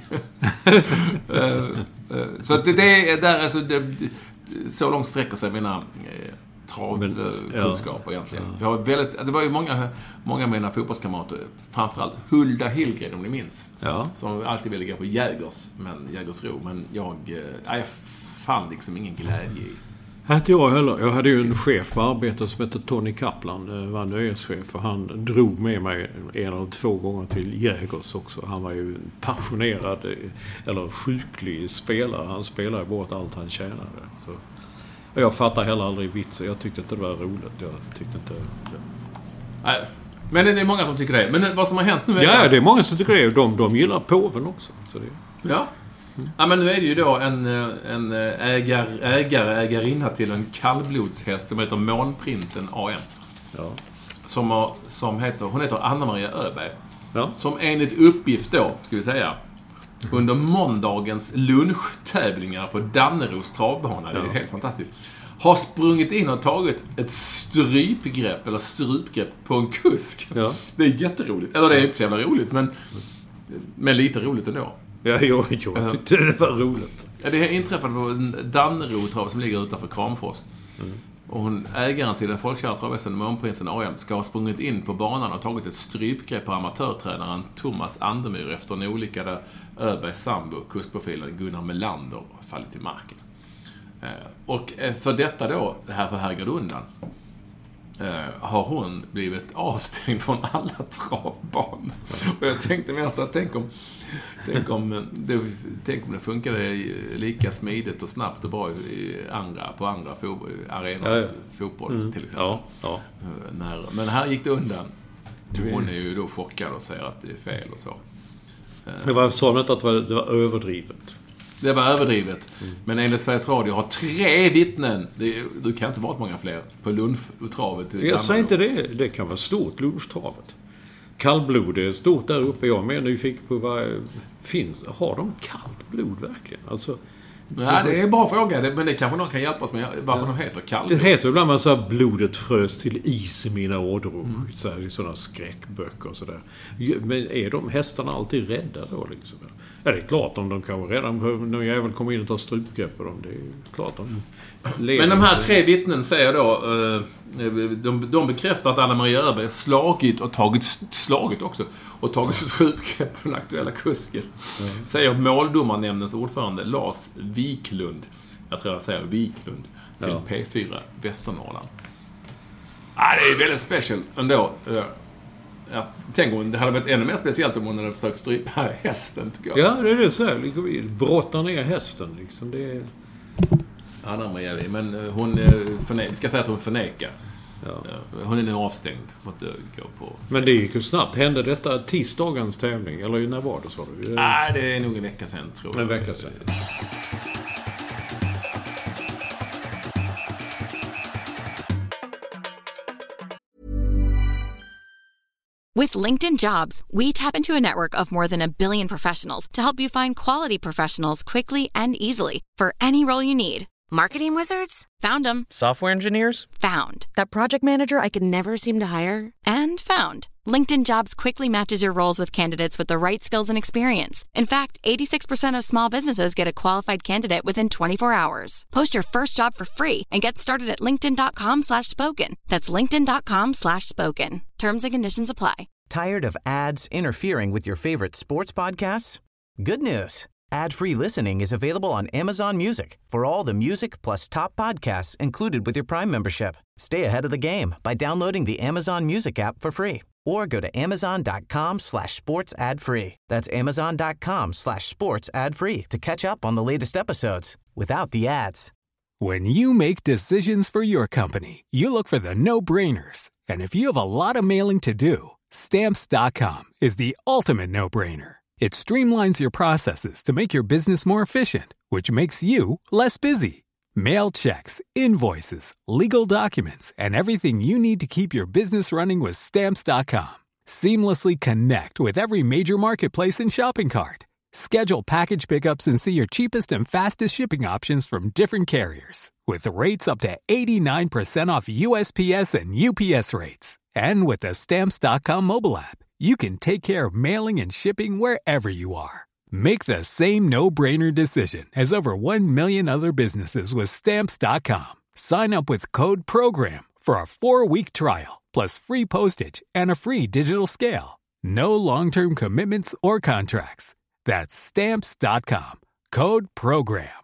Så att det är där, alltså, så långt sträcker sig mina travkunskaper egentligen. Jag har det var ju många av mina fotbollskamrater, framförallt Hulda Hillgren, om ni minns, som alltid ville gå på Jägersro, men jag fann liksom ingen glädje i. Inte jag heller. Jag hade ju en chef på arbetet som hette Tony Kaplan, var nöjeschef, och han drog med mig 1 eller 2 gånger till Jägers också. Han var ju en passionerad eller sjuklig spelare. Han spelade bort allt han tjänade. Så. Och jag fattar heller aldrig vitsen. Jag tyckte inte det var roligt. Jag tyckte inte... Nej. Men det är många som tycker det. Men vad som har hänt nu är... Ja, det är många som tycker det. De gillar påven också. Så det... Ja. Ja, men nu är det ju då en ägarinna till en kallblodshäst som heter Månprinsen AM. Ja. Hon heter Anna-Maria Öberg. Ja. Som enligt uppgift då, ska vi säga, under måndagens lunchtävlingar på Danneros travbana, det är helt fantastiskt, har sprungit in och tagit ett strypgrepp på en kusk. Ja. Det är jätteroligt. Eller det är inte så jävla roligt, men lite roligt ändå. Ja, jag tyckte det var roligt. Ja, det inträffade på en Dannerot-trav som ligger utanför Kramfors. Och ägaren till den folkkära travhästen Månprinsen AM ska ha sprungit in på banan och tagit ett strypgrepp på amatörtränaren Thomas Andermyr efter en olycka där Öbergs sambo, kuskprofilen Gunnar Melander, fallit till marken. Och för detta då, här för Herrgård undan, har hon blivit avstängd från alla travbanor. Och jag tänkte mest att tänk om det funkade lika smidigt och snabbt och bra på andra arenor, fotboll till exempel. Ja. Men här gick det undan. Hon är ju då chockad och säger att det är fel och så. Det var så att det var överdrivet. Det var överdrivet. Men enligt Sveriges Radio har 3 vittnen. Du kan inte vara många fler på lunchtravet. Jag säger inte det. Det kan vara stort, lunchtravet. Kallblod är stort där uppe. Jag är mer nyfiken på vad finns. Har de kallt blod verkligen? Alltså, nej, det är en bra fråga. Men det kanske någon kan hjälpa oss med varför de heter kallblod. Det heter ibland så här, blodet frös till is i mina ådror. Så här, i sådana skräckböcker och sådär. Men är de hästarna alltid rädda då liksom? Ja, det är klart om de kan vara rädda. Om någon jävel kommer in och tar strupgrepp på dem. Det är klart de lever. Men de här 3 vittnen säger då... De bekräftar att Anna-Maria Öberg slagit och tagit strupgrepp på den aktuella kusken. Säger måldomarnämndens ordförande Lars Wiklund. Jag tror jag säger Wiklund. Till P4 Västernorrland. Det är väldigt special ändå. Tänk om det hade varit ännu mer speciellt om hon hade försökt strypa hästen, tycker jag. Ja, det är det så här. Liksom, brottar ner hästen, liksom. Det är... Anna-Maria, men hon ska säga att hon förnekar. Ja. Hon är nu avstängd för att gå på... Men det gick ju snabbt. Hände detta tisdagens tävling? Eller när var det, sa du? Nej, det är nog en vecka sedan, tror jag. En vecka sedan. With LinkedIn Jobs, we tap into a network of more than 1 billion professionals to help you find quality professionals quickly and easily for any role you need. Marketing wizards? Found them. Software engineers? Found. That project manager I could never seem to hire? And found. LinkedIn Jobs quickly matches your roles with candidates with the right skills and experience. In fact, 86% of small businesses get a qualified candidate within 24 hours. Post your first job for free and get started at linkedin.com/spoken. That's linkedin.com/spoken. Terms and conditions apply. Tired of ads interfering with your favorite sports podcasts? Good news. Ad-free listening is available on Amazon Music for all the music plus top podcasts included with your Prime membership. Stay ahead of the game by downloading the Amazon Music app for free or go to amazon.com/sports ad free. That's amazon.com/sports ad free to catch up on the latest episodes without the ads. When you make decisions for your company, you look for the no-brainers. And if you have a lot of mailing to do, Stamps.com is the ultimate no-brainer. It streamlines your processes to make your business more efficient, which makes you less busy. Mail checks, invoices, legal documents, and everything you need to keep your business running with Stamps.com. Seamlessly connect with every major marketplace and shopping cart. Schedule package pickups and see your cheapest and fastest shipping options from different carriers. With rates up to 89% off USPS and UPS rates. And with the Stamps.com mobile app, you can take care of mailing and shipping wherever you are. Make the same no-brainer decision as over 1 million other businesses with Stamps.com. Sign up with code PROGRAM for a 4-week trial, plus free postage and a free digital scale. No long-term commitments or contracts. That's Stamps.com. Code PROGRAM.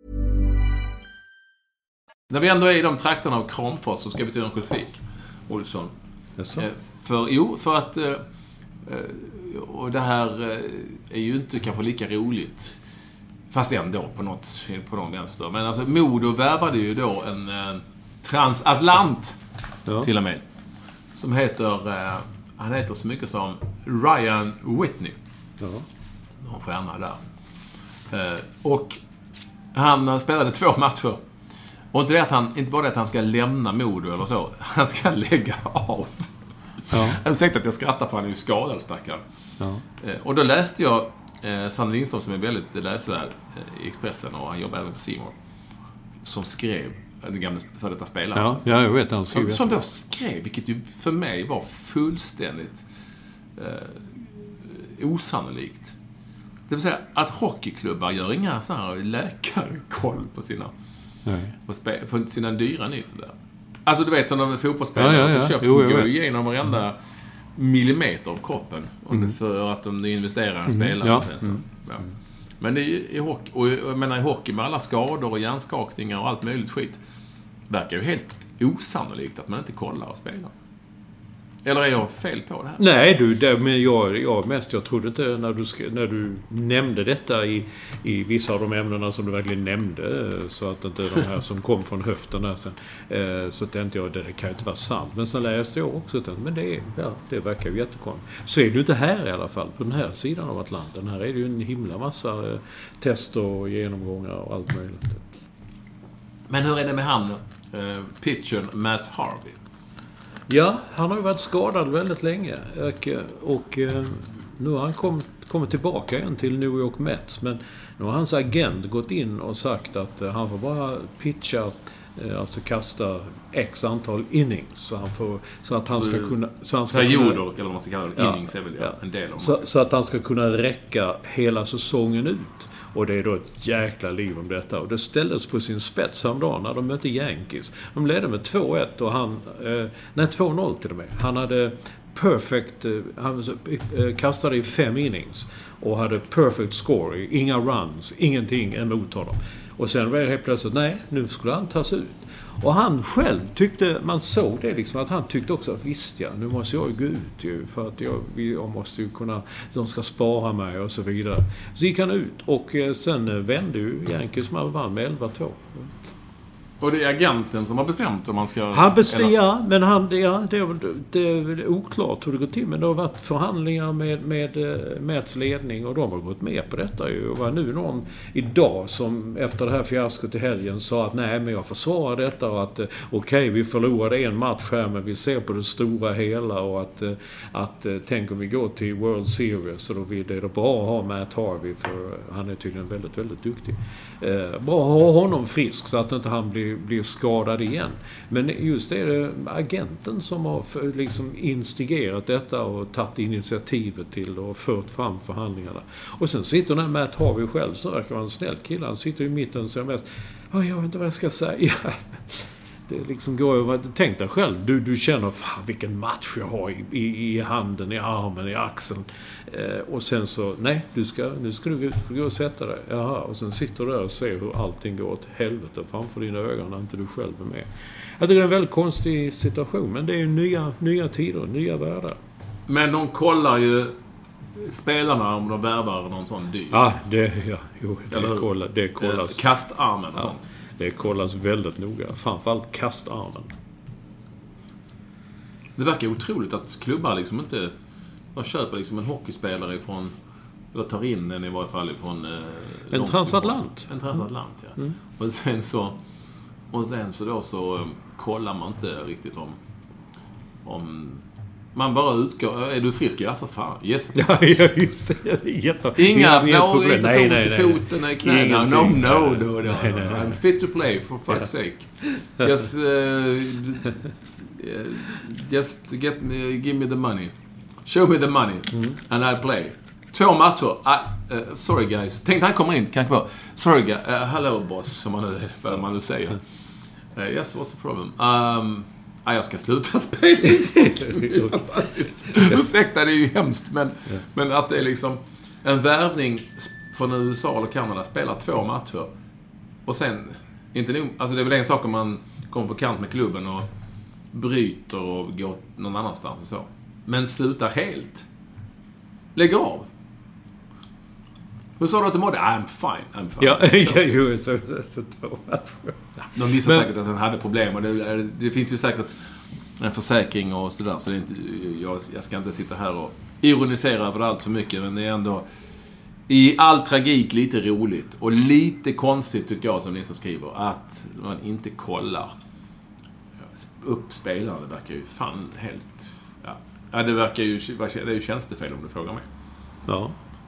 När vi ändå är i de trakterna av Kramfors så ska vi till Örnsköldsvik, Olsson. För att och det här är ju inte kanske lika roligt, fast ändå på någon vänster. Men alltså Modo värvade ju då en transatlant till och med, som han heter så mycket som Ryan Whitney. Någon stjärna där. Och han spelade 2 matcher. Och inte bara det att han ska lämna Modo eller så, han ska lägga av. Jag har sagt att jag skrattar för han är ju skadad, stackaren. Och då läste jag Sanne Lindström, som är väldigt läsvärd i Expressen, och han jobbar även på Simon, som skrev den gamla för detta spelaren. Ja, jag vet han skrev. Som då skrev, vilket ju för mig var fullständigt osannolikt. Det vill säga att hockeyklubbar gör inga så här läkarkoll på sina dyra nyförvärv. Alltså du vet, som de fotbollsspelare som köps går ju igenom varenda millimeter av kroppen för att de investerar i spelare. Men det är i hockey, och jag menar i hockey med alla skador och hjärnskakningar och allt möjligt skit, verkar ju helt osannolikt att man inte kollar och spelar. Eller är jag fel på det här? Nej, men jag trodde inte när du nämnde detta i vissa av de ämnena som du verkligen nämnde, så att inte de här som kom från höften här sen, så tänkte jag det kan ju inte vara sant. Men sen läste jag också men det verkar ju jättekonstigt. Så är det ju inte här i alla fall, på den här sidan av Atlanten. Här är det ju en himla massa tester och genomgångar och allt möjligt. Men hur är det med han, pitchern Matt Harvey? Ja, han har ju varit skadad väldigt länge och nu har han kommit tillbaka igen till New York Mets, men nu har hans agent gått in och sagt att han får bara pitcha, alltså kasta x antal innings, så att han ska kunna perioder, eller vad man ska kalla det, innings är väl en del av så att han ska kunna räcka hela säsongen ut. Och det är då ett jäkla liv om detta. Och det ställdes på sin spets häromdagen när de mötte Yankees. De ledde med 2-1 och 2-0 till och med. Han hade han kastade i 5 innings och hade perfect score, inga runs, ingenting emot honom. Och sen var det helt plötsligt, nu skulle han tas ut. Och han själv tyckte, man såg det liksom, att han tyckte också att visst nu måste jag gå ut ju, för att jag måste ju kunna, de ska spara mig och så vidare. Så gick han ut och sen vände ju Yankees, man vann med 11-2. Och det är agenten som har bestämt om man ska... Ja, men det är väl oklart hur det går till. Men det har varit förhandlingar med Mets ledning och de har gått med på detta. Och var nu någon idag som efter det här fiaskot i helgen sa att nej, men jag försvarar detta och att okej, vi förlorade en match här, men vi ser på det stora hela och att tänk om vi går till World Series så då är det bra att ha Matt Harvey, för han är tydligen väldigt, väldigt duktig. Bra att ha honom frisk så att inte han blir skadad igen. Men just det är agenten som har liksom instigerat detta och tagit initiativet till och fört fram förhandlingarna. Och sen sitter den Matt Harvey själv, så verkar vara en snäll kille. Han sitter i mitten och säger mest, jag vet inte vad jag ska säga. Det liksom går över. Tänk dig själv, du känner fan vilken match jag har i handen, i armen, i axeln. Och sen så, nej, nu ska du få gå och sätta dig. Jaha, och sen sitter du där och ser hur allting går åt helvete framför dina ögon när inte du själv är med. Jag tycker det är en väldigt konstig situation, men det är ju nya tider, nya världar. Men de kollar ju spelarna om de värvar någon sån dyr. Det kollas. Kastarmen och ja, sånt. Det kollas väldigt noga. Framförallt kastarmen. Det verkar otroligt att klubbar liksom inte... De köper liksom en hockeyspelare ifrån... Eller tar in den i varje fall ifrån... En transatlant. En transatlant, ja. Mm. Och sen så kollar man inte riktigt om man bara utgår... Är du frisk? Ja, för fan. Yes. Ja, just det. Inga blå, inte så ont i foten, i knäna. No. I'm fit to play, for fuck's sake. Just give me the money. Show me the money. And I play. 2 matcher. Sorry guys. Tänkte han kommer in. Kanske bara. Sorry guys. Hello boss. Som man nu säger. Yes, what's the problem? Jag ska sluta spela. Det är fantastiskt. Ursäkta, det är ju hemskt. Men att det är liksom en värvning från USA eller Kanada, spelar 2 matcher. Och sen, inte nog, alltså det är väl en sak om man kommer på kant med klubben och bryter och går någon annanstans och så. Men slutar helt. Lägg av. Hur sa du att du mådde? I'm fine. Ja, så 2 matcher. De visar säkert att han hade problem och det finns ju säkert en försäkring och sådär, så det är inte, jag ska inte sitta här och ironisera över allt för mycket, men det är ändå i all tragik lite roligt och lite konstigt tycker jag, som ni som skriver, att man inte kollar upp spelare. Det verkar ju fan helt... Ja, det verkar ju... Det är ju tjänstefel om du frågar mig. Ja.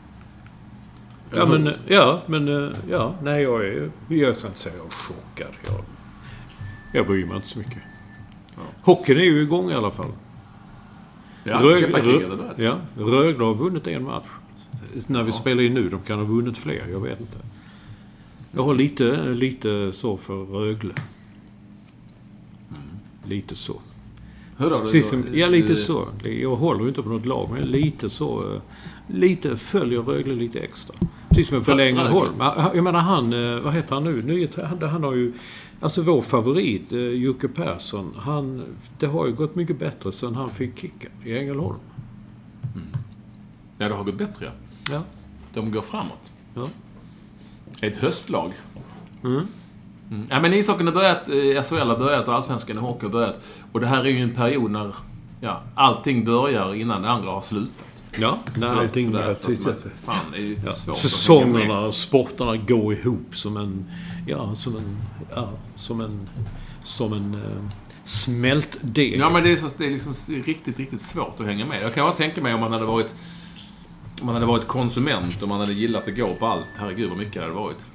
Nej, jag ska inte säga jag är chockad. Jag bryr mig inte så mycket. Ja. Hockeyn är ju igång i alla fall. Ja, Rögle har vunnit 1 match. När vi spelar in nu, de kan ha vunnit fler, jag vet inte. Jag har lite så för Rögle. Lite så. Lite så. Jag håller ju inte på något lag, men lite så. Lite följer Rögle lite extra. Precis som för Ängelholm. Jag menar vad heter han nu? Han har ju, alltså vår favorit, Jocke Persson, det har ju gått mycket bättre sen han fick kicken i Ängelholm. Ja, det har gått bättre, ja. De går framåt. Ja. Ett höstlag. Ja, men ishockeyn har börjat, SHL har börjat och allsvenskan i hockey har börjat. Och det här är ju en period när allting börjar innan det andra har slutat. Ja, när allting börjar. Fan, det är lite svårt. Säsongerna och sporterna går ihop som en smältdeg. Ja, men det är liksom riktigt, riktigt svårt att hänga med. Jag kan bara tänka mig om man hade varit konsument och man hade gillat att gå på allt. Herregud vad mycket det hade varit.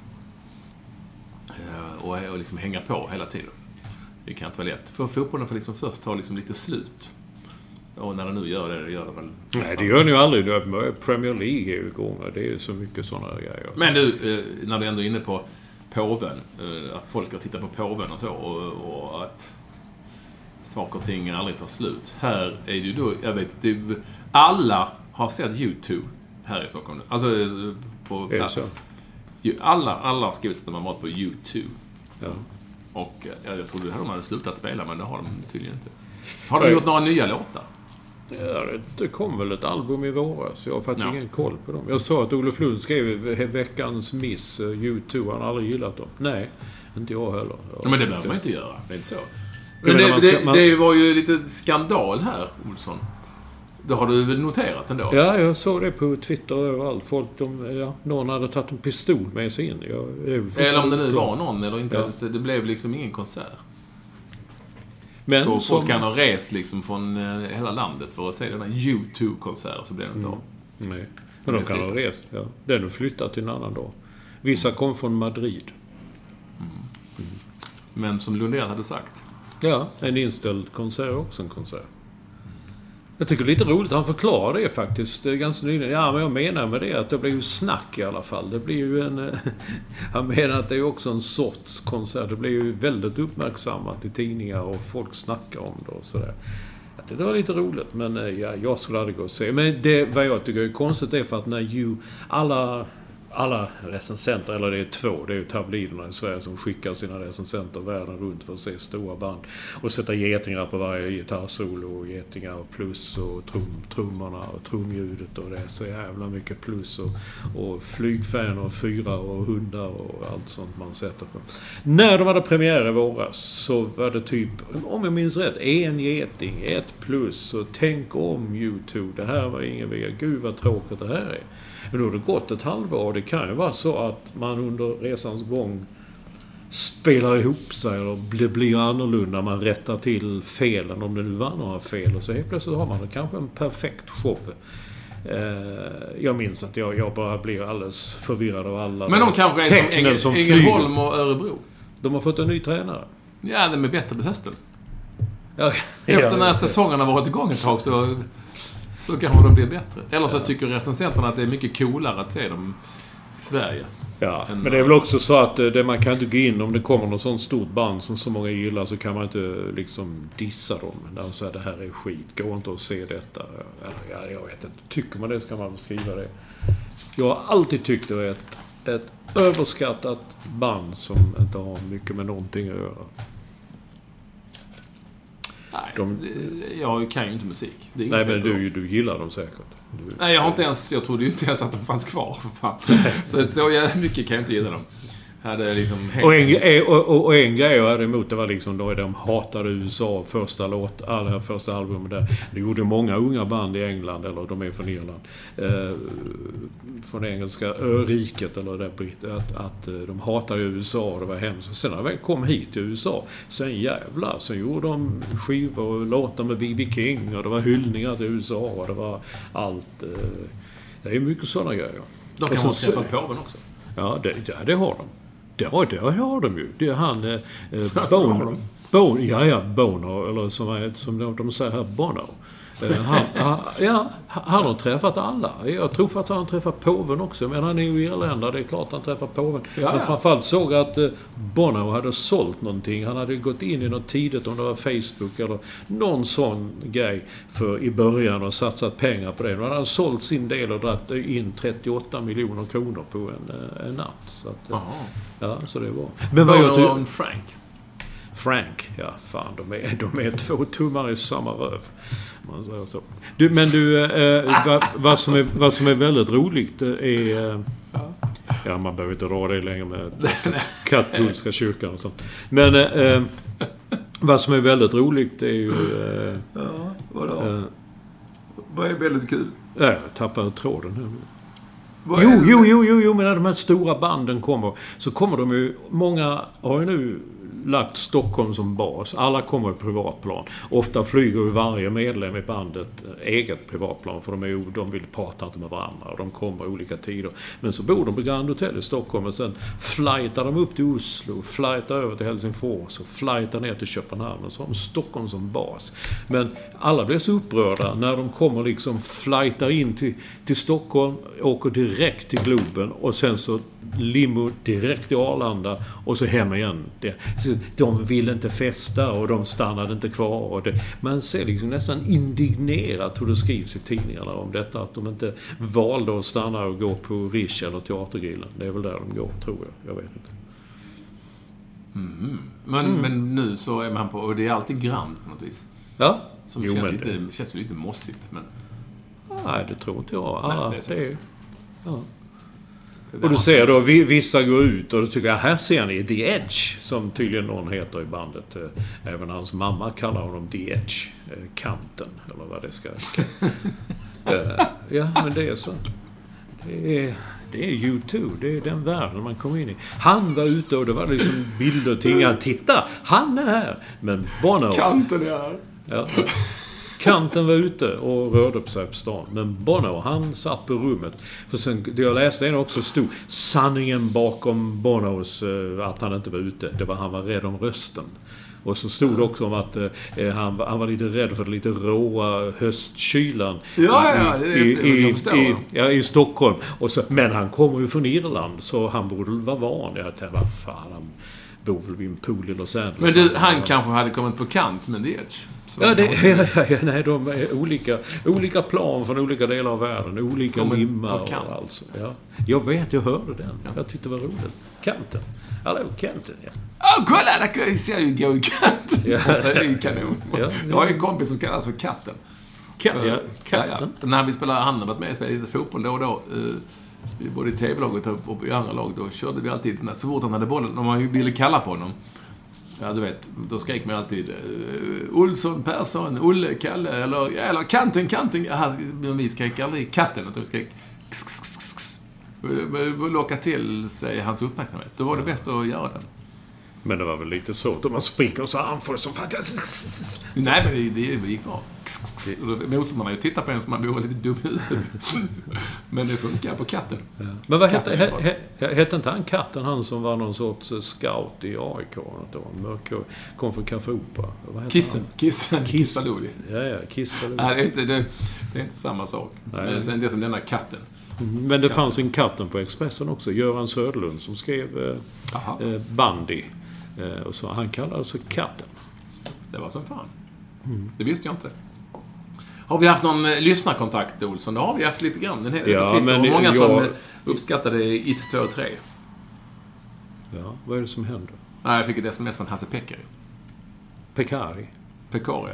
Och liksom hänga på hela tiden. Det kan inte vara lätt. För fotbollen får liksom först ta liksom lite slut. Och när det nu gör det gör det väl... Nej, det gör ni ju aldrig. Premier League är ju igång. Det är ju så mycket sådana grejer. Men du, när du ändå är inne på påven. Att folk har tittat på påven och så. Och att saker och ting aldrig tar slut. Här är det ju då... Jag vet, alla har sett YouTube här i Stockholm. Alltså på plats. Alla har skrivit att de har varit på YouTube. Ja. Och jag trodde att de hade slutat spela, men det har de tydligen inte. Har de gjort några nya låtar? Ja, det kom väl ett album i våras. Jag har faktiskt ingen koll på dem. Jag sa att Olof Lund skrev veckans miss YouTube. Han har aldrig gillat dem. Nej, Inte jag heller. Men det behöver man inte göra. Det är inte så. Men det var ju lite skandal här, Olsson. Det har du väl noterat ändå? Ja, jag såg det på Twitter överallt. Folk, någon hade tagit en pistol med sig in. Eller om det nu var någon eller inte. Ja. Det blev liksom ingen konsert. Men och folk kan ha rest liksom från hela landet för att se den här YouTube-konsert, så blev det inte av. Nej, men de kan ha rest. Ja. Den har flyttat till en annan dag. Vissa kom från Madrid. Men som Lundén hade sagt. Ja, en inställd konsert är också en konsert. Jag tycker det är lite roligt. Han förklarar det faktiskt ganska nyligen. Ja, men jag menar med det att det blir ju snack i alla fall. Det blir ju han menar att det är också en sorts konsert. Det blir ju väldigt uppmärksammat i tidningar och folk snackar om det och sådär. Det var lite roligt, men ja, jag skulle aldrig gå och se. Men det, vad jag tycker är konstigt är för att när alla recensenter, eller det är 2, det är ju tabloiderna i Sverige som skickar sina recensenter världen runt för att se stora band och sätta getingar på varje gitarrsolo och getingar och plus och trummorna och trumljudet och det är så jävla mycket plus och flygfän och fyra och hundar och allt sånt man sätter på. När de hade premiär i våras så var det typ, om jag minns rätt, 1 geting, 1 plus och tänk om YouTube, det här var ingen väg, gud vad tråkigt det här är. Men då har det gått ett halvår. Det kan ju vara så att man under resans gång spelar ihop sig och det blir annorlunda. Man rättar till felen om det nu var några fel. Och så helt plötsligt har man kanske en perfekt show. Jag minns att jag bara blir alldeles förvirrad av alla. Men de kanske är som Ängelholm och Örebro. De har fått en ny tränare. Ja, de är bättre på hösten. Ja, efter när säsongen har varit igång ett tag så kanske de blir bättre. Eller så tycker recensenterna att det är mycket coolare att se dem i Sverige. Ja, men det är väl också så att man kan inte gå in om det kommer något sånt stort band som så många gillar, så kan man inte liksom dissa dem. När de säger det här är skit, gå inte och se detta. Eller, jag vet inte. Tycker man det ska man skriva det. Jag har alltid tyckt det är ett överskattat band som inte har mycket med någonting att göra. Nej, jag kan ju inte musik. Nej, men du gillar dem säkert. Nej, jag trodde ju inte ens att de fanns kvar. För fan. Så mycket kan jag inte gilla dem. Hade liksom och en grej jag hade emot, det var liksom då de hatade USA första albumet där. Det gjorde många unga band i England, eller de är från Irland, från engelska öriket eller där, att de hatade USA och det var hemskt. Sen när de kom hit till USA, sen gjorde de skivor och låtar med B.B. King och det var hyllningar till USA och det var allt. Det är mycket sådana grejer. De kan ha träffat påven också. Ja, det har de. Det har de ju. Det är han Bono, eller som de säger här, Bono. Han har träffat alla. Jag tror att han träffat påven också. Men han är ju irländare, det är klart han träffat påven. Men framförallt såg att Bono hade sålt någonting. Han hade gått in i något tidigt, om det var Facebook eller någon sån grej i början och satsat pengar på det. Och han hade sålt sin del och dragit in 38 miljoner kronor på en natt. Så att, så det var. Men Bono och Frank, ja fan, de är 2 tummar i samma röv. Man säger så. Vad som är väldigt roligt är... Ja, man behöver inte dra det längre med katolska kyrkan och sånt. Men vad som är väldigt roligt är ju... vadå? Vad är väldigt kul? Jag tappade tråden här. Jo, men när de här stora banden kommer, så kommer de ju... Många har ju nu lagt Stockholm som bas. Alla kommer i privatplan. Ofta flyger ju varje medlem i bandet eget privatplan, för de vill prata inte med varandra och de kommer i olika tider. Men så bor de på Grand Hotel i Stockholm och sen flightar de upp till Oslo, flightar över till Helsingfors och flightar ner till Köpenhamn, och så har de Stockholm som bas. Men alla blir så upprörda när de kommer liksom flightar in till Stockholm, åker direkt till Globen och sen så limo direkt till Arlanda och så hem igen. De vill inte festa och de stannade inte kvar. Och man ser liksom nästan indignerat hur det skrivs i tidningarna om detta, att de inte valde att stanna och gå på Rish eller Teatergrillen. Det är väl där de går, tror jag. Jag vet inte. Men nu så är man på, och det är alltid Grand på något vis. Ja. Som känns lite mossigt, men... Nej, det tror inte jag. Alla, nej, det är ja. Och du ser då, vissa går ut och då tycker jag, här ser ni The Edge, som tydligen någon heter i bandet. Även hans mamma kallar honom The Edge, kanten, eller vad det ska. Ja, men det är så. Det är U2, det är den världen man kommer in i. Han var ute och det var liksom bilder och ting. Titta, han är här. Men Bono... Kanten är här. Ja. Kanten var ute och rörde på sig på stan. Men Bono, han satt på rummet. För sen, det jag läste en också stod sanningen bakom Bonos att han inte var ute. Det var han var rädd om rösten. Och så stod det också om att han var lite rädd för lite råa höstkylan i Stockholm. Och så, men han kommer ju från Irland, så han borde vara van. Jag tänkte, vad fan, han bor väl vid en pool i Los Angeles. Men du, han kanske hade kommit på kant med det. Nej, de är olika plan från olika delar av världen. Olika limmar och allt. Ja. Jag vet, jag hörde den. Jag tyckte det var roligt. Kanten. Hallå, Kanten, ja. Kolla, där ser ju gå i Kanten. Ja. Det är ju kanon. Jag har ju en kompis som kallas för Katten. Katten? När vi spelade, han har varit med och spelat lite fotboll då och då. Både i tv-laget och i andra lag, då körde vi alltid, så fort han hade bollen, om man ville kalla på honom. Ja, du vet, då skrek man alltid Olsson, Persson, Olle, Kalle, eller Kanten. Vi skrek aldrig Katten, utan vi skrek locka till sig hans uppmärksamhet. Då var det bäst att göra den. Men det var väl lite så att man springer och så anför som fantastiskt. Nej, men det gick bra. Motståndarna tittar på en som man vore lite dum huvud. Men det funkar på Katten. Ja. Men vad hette inte han Katten, han som var någon sorts scout i AIK? Kom från Café Opera. Kissaludi. Ja, Kissaludi. Nej, det är inte samma sak. Nej. Men sen det som denna Katten. Men det fanns en Katten på Expressen också, Göran Söderlund, som skrev bandy. Och så han kallades för Katten. Det var som fan. Det visste jag inte. Har vi haft någon lyssnarkontakt, Olsson? Det har vi haft lite grann. Den här Twitter. Men många som uppskattade IT 2 och 3. Ja, vad är det som händer? Nej, jag fick ett sms från Hasse Pekkari. Pekkari, ja.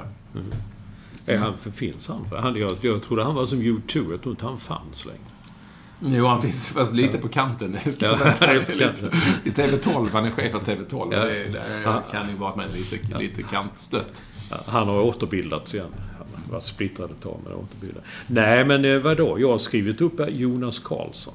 Finns han? Jag trodde han var som U2. Jag trodde inte han fanns längre. Jo, han finns fast lite på kanten. I TV12, han är chef för TV12. Ja. Det kan ju vara med lite kantstött. Ja, han har återbildats igen. Han var splittrad ett tag, men återbildad. Nej, men vadå? Jag har skrivit upp Jonas Karlsson.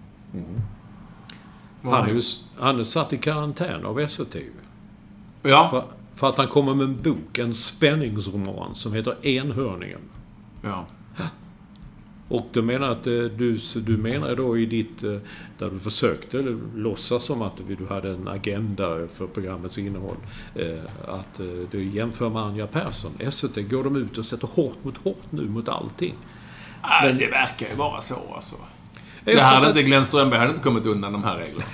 Han är satt i karantän av SVT. Ja. För att han kommer med en bok, en spänningsroman som heter Enhörningen. Ja. Och du menar att du menar då i ditt, där du försökte låtsas som att du hade en agenda för programmets innehåll, att du jämför med Anja Persson. SVT går de ut och sätter hårt nu mot allting. Men det verkar ju vara så alltså. Det hade inte Glenn Strömberg hade inte kommit undan de här reglerna.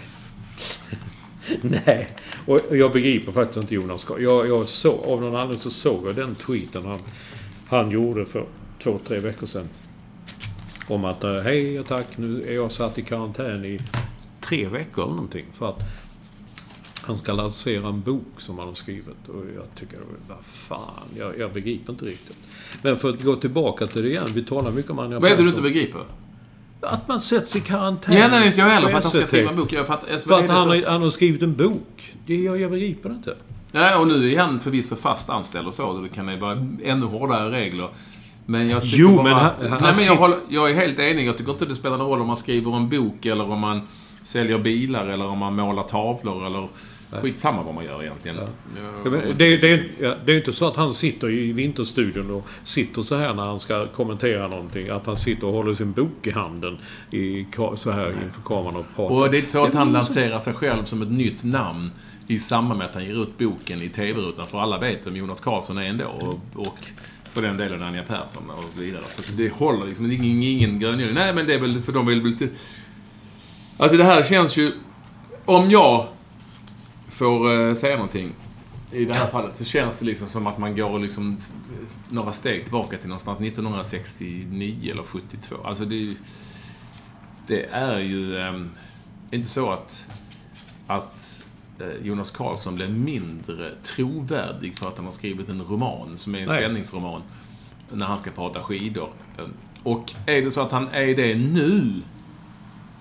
Nej, och jag begriper faktiskt inte Jonas. Jag såg, av någon anledning så såg jag den tweeten han gjorde för 2-3 veckor sedan. Om att, hej och tack, nu är jag satt i karantän i 3 veckor eller någonting. För att han ska lansera en bok som han har skrivit. Och jag tycker, vad fan, jag begriper inte riktigt. Men för att gå tillbaka till det igen, vi talar mycket om Anja Persson. Vad är det du inte begriper? Att man sätts i karantän. Ja, nej, inte jag heller, för att han ska skriva en bok. För att han har skrivit en bok. Jag begriper inte. Nej, och nu är han förvisso fast anställd och så. Det kan ju vara ännu hårdare regler. Men jag tycker jag är helt enig. Jag tycker inte det spelar någon roll om man skriver en bok eller om man säljer bilar eller om man målar tavlor eller skitsamma vad man gör egentligen. Ja. Det är inte så att han sitter i Vinterstudion och sitter så här när han ska kommentera någonting, att han sitter och håller sin bok i handen så här inför kameran och pratar. Och det är inte så att han lanserar sig själv som ett nytt namn i samband med att han ger ut boken i tv-rutan, för alla vet vem Jonas Karlsson är ändå och för den delen Anja Persson och vidare. Så det håller liksom ingen gröngöring. Nej, men det är väl för de vill inte. Alltså det här känns ju, om jag får säga någonting i det här fallet, så känns det liksom som att man går liksom några steg tillbaka till någonstans 1969 eller 72. Alltså det är ju inte så att Jonas Karlsson blev mindre trovärdig för att han har skrivit en roman som är en spänningsroman när han ska prata skidor. Och är det så att han är det nu,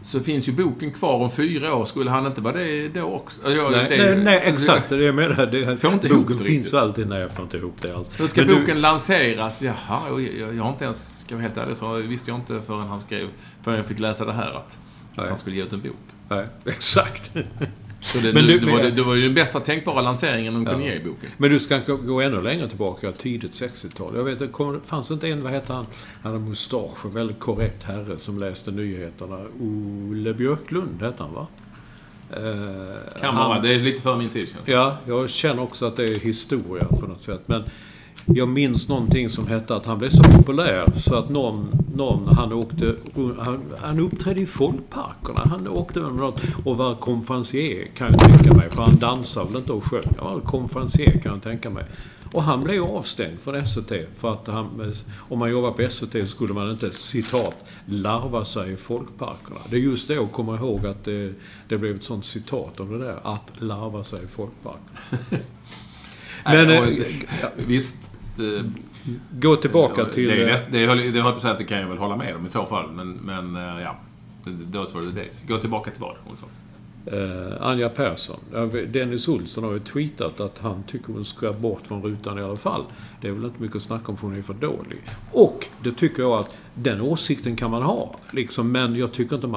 så finns ju boken kvar om 4 år. Skulle han inte vara det då också? Nej, exakt. Det jag menar. Får inte boken finns alltid när jag får inte ihop det allt. Då ska boken lanseras. Jaha, jag har inte ens, ska vara helt ärlig, så visste jag inte förrän jag fick läsa det här att han skulle ge ut en bok. Nej, exakt. Så det var ju den bästa tänkbara lanseringen de kunde ge i boken. Men du ska gå ännu längre tillbaka, tidigt 60-tal. Jag vet, det fanns inte vad heter han? Han hade mustasch och väldigt korrekt herre som läste nyheterna. Olle Björklund hette han, va? Kan vara, det är lite för min tid. Ja, jag känner också att det är historia på något sätt. Men jag minns någonting som hette att han blev så populär så att någon han uppträdde i folkparkerna. Han åkte med något och var konferencier, kan jag tänka mig. För han dansade väl inte och sjöng. Han var konferencier, kan jag tänka mig. Och han blev avstängd från SVT för att om man jobbar på SVT skulle man inte, citat, larva sig i folkparkerna. Det är just det att komma ihåg att det blev ett sånt citat om det där, att larva sig i folkparkerna. Men visst, gå tillbaka till... Det höll på att säga att det kan jag väl hålla med om i så fall. Men ja, those were the days. Gå tillbaka till vad hon sa. Anja Persson. Dennis Olsson har ju tweetat att han tycker hon ska bort från rutan i alla fall. Det är väl inte mycket att snacka om för hon är för dålig. Och det tycker jag att den åsikten kan man ha. Liksom, men jag tycker inte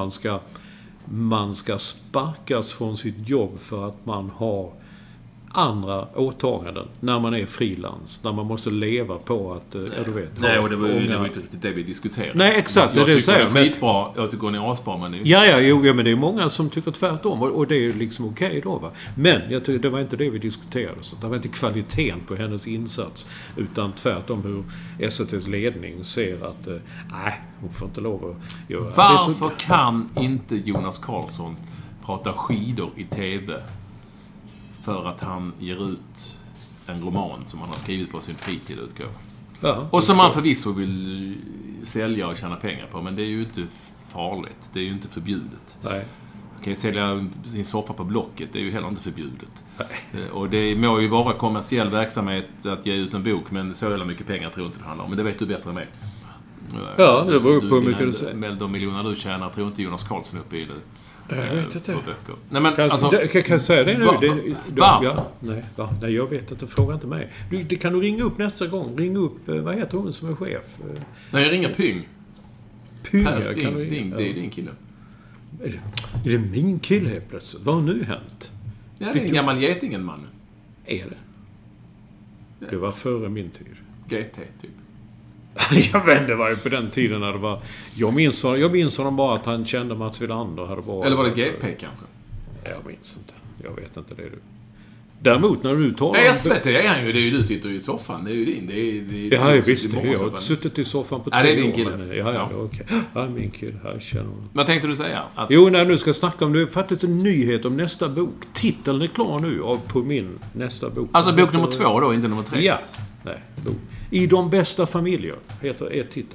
man ska sparkas från sitt jobb för att man har andra åtaganden när man är frilans, när man måste leva på att, du vet. Nej, och det var ju inte riktigt det vi diskuterade. Nej, exakt, jag tycker det är skitbra, jag tycker hon är asbra, men Ja, men det är många som tycker tvärtom, och det är liksom okej då, va. Men jag tycker det var inte det vi diskuterade, så det var inte kvaliteten på hennes insats, utan tvärtom hur SVT:s ledning ser att hon får inte lov att göra. Varför kan inte Jonas Karlsson prata skidor i TV? För att han ger ut en roman som han har skrivit på sin fritid utgåva. Ja, och som han förvisso vill sälja och tjäna pengar på. Men det är ju inte farligt. Det är ju inte förbjudet. Nej. Han kan ju sälja sin soffa på Blocket. Det är ju heller inte förbjudet. Nej. Och det må ju vara kommersiell verksamhet att ge ut en bok. Men så jävla mycket pengar tror jag inte det handlar om. Men det vet du bättre än mig. Ja, det beror på hur mycket du säger. Med de miljoner du tjänar tror inte Jonas Karlsson upp i det. Jag vet inte. Nej, men, kan jag säga det nu? Varför? Nej, jag vet inte. Fråga inte mig. Det kan du ringa upp nästa gång. Ring upp, vad heter hon som är chef? Nej, jag ringer Pyng. Pyng, det är din kille. Är det min kille helt plötsligt? Vad har nu hänt? Ja, det är en gammal Getingen-man. Är det? Ja. Det var före min tid. GT, typ. Jag vet, det var ju på den tiden när det var... Jag minns honom bara att han kände Mats Wilander hade bara... Eller var det GP kanske? Jag minns inte. Jag vet inte det, du. Däremot när du talar... Nej, SVT är han ju. Det är ju du sitter i soffan. Det är ju din. Ja, visst. Jag har suttit i soffan på 3 år. Det är din kille. Ja, okej. Ja, min kille. Jag känner honom. Vad tänkte du säga? Jo, när du ska snacka om... Det är faktiskt en nyhet om nästa bok. Titeln är klar nu på min nästa bok. Alltså bok nummer 2 då, inte nummer 3? Ja. Nej, bok. I de bästa familjer är titeln.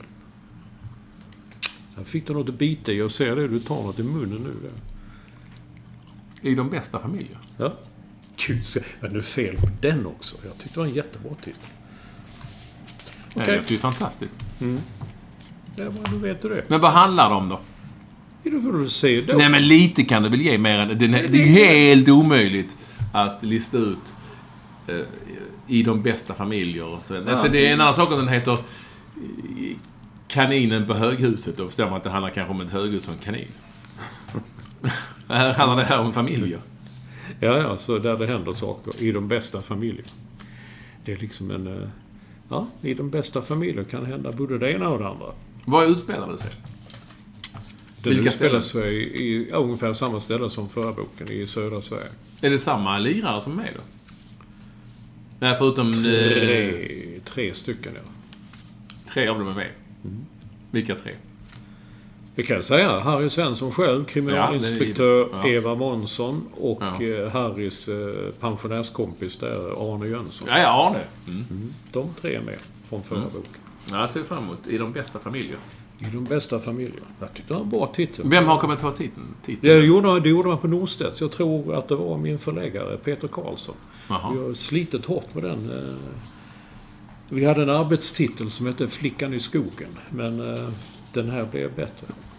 Jag fick du något att bita i och ser det. Du tar något i munnen nu. Där. I de bästa familjer? Ja. Gud, men det är fel på den också. Jag tyckte det var en jättebra titel. Okay. Ja, det är fantastiskt. Ja, men då vet du det. Men vad handlar det om då? Det får du se då. Nej, men lite kan du väl ge mer än... Det är helt omöjligt att lista ut... i de bästa familjer och så. Ja. Alltså, det är en annan sak om den heter Kaninen på höghuset. Då förstår man att det handlar kanske om ett höghus och en kanin. Här handlar det här om familjer. Ja, så där det händer saker i de bästa familjer. Det är liksom en... Ja, i de bästa familjer kan hända både det ena och det andra. Vad utspelar det sig? Den utspelar sig i ungefär samma ställe som förra boken, i södra Sverige. Är det samma lirare som är då? Nej, förutom... 3 stycken, ja. 3 av dem är med. Vilka 3? Det kan jag säga. Harry Svensson själv, kriminalinspektör Eva Månsson och Harrys pensionärskompis där, Arne Jönsson. Ja, Arne. De 3 är med från förra boken. Ja, jag ser fram emot. I de bästa familjer. I de bästa familjer. Jag tyckte det var en bra titel. Vem har kommit på titeln? Det gjorde man på Norstedts. Jag tror att det var min förläggare, Peter Karlsson. Aha. Vi har slitit hårt med den. Vi hade en arbetstitel som hette Flickan i skogen. Men den här blev bättre.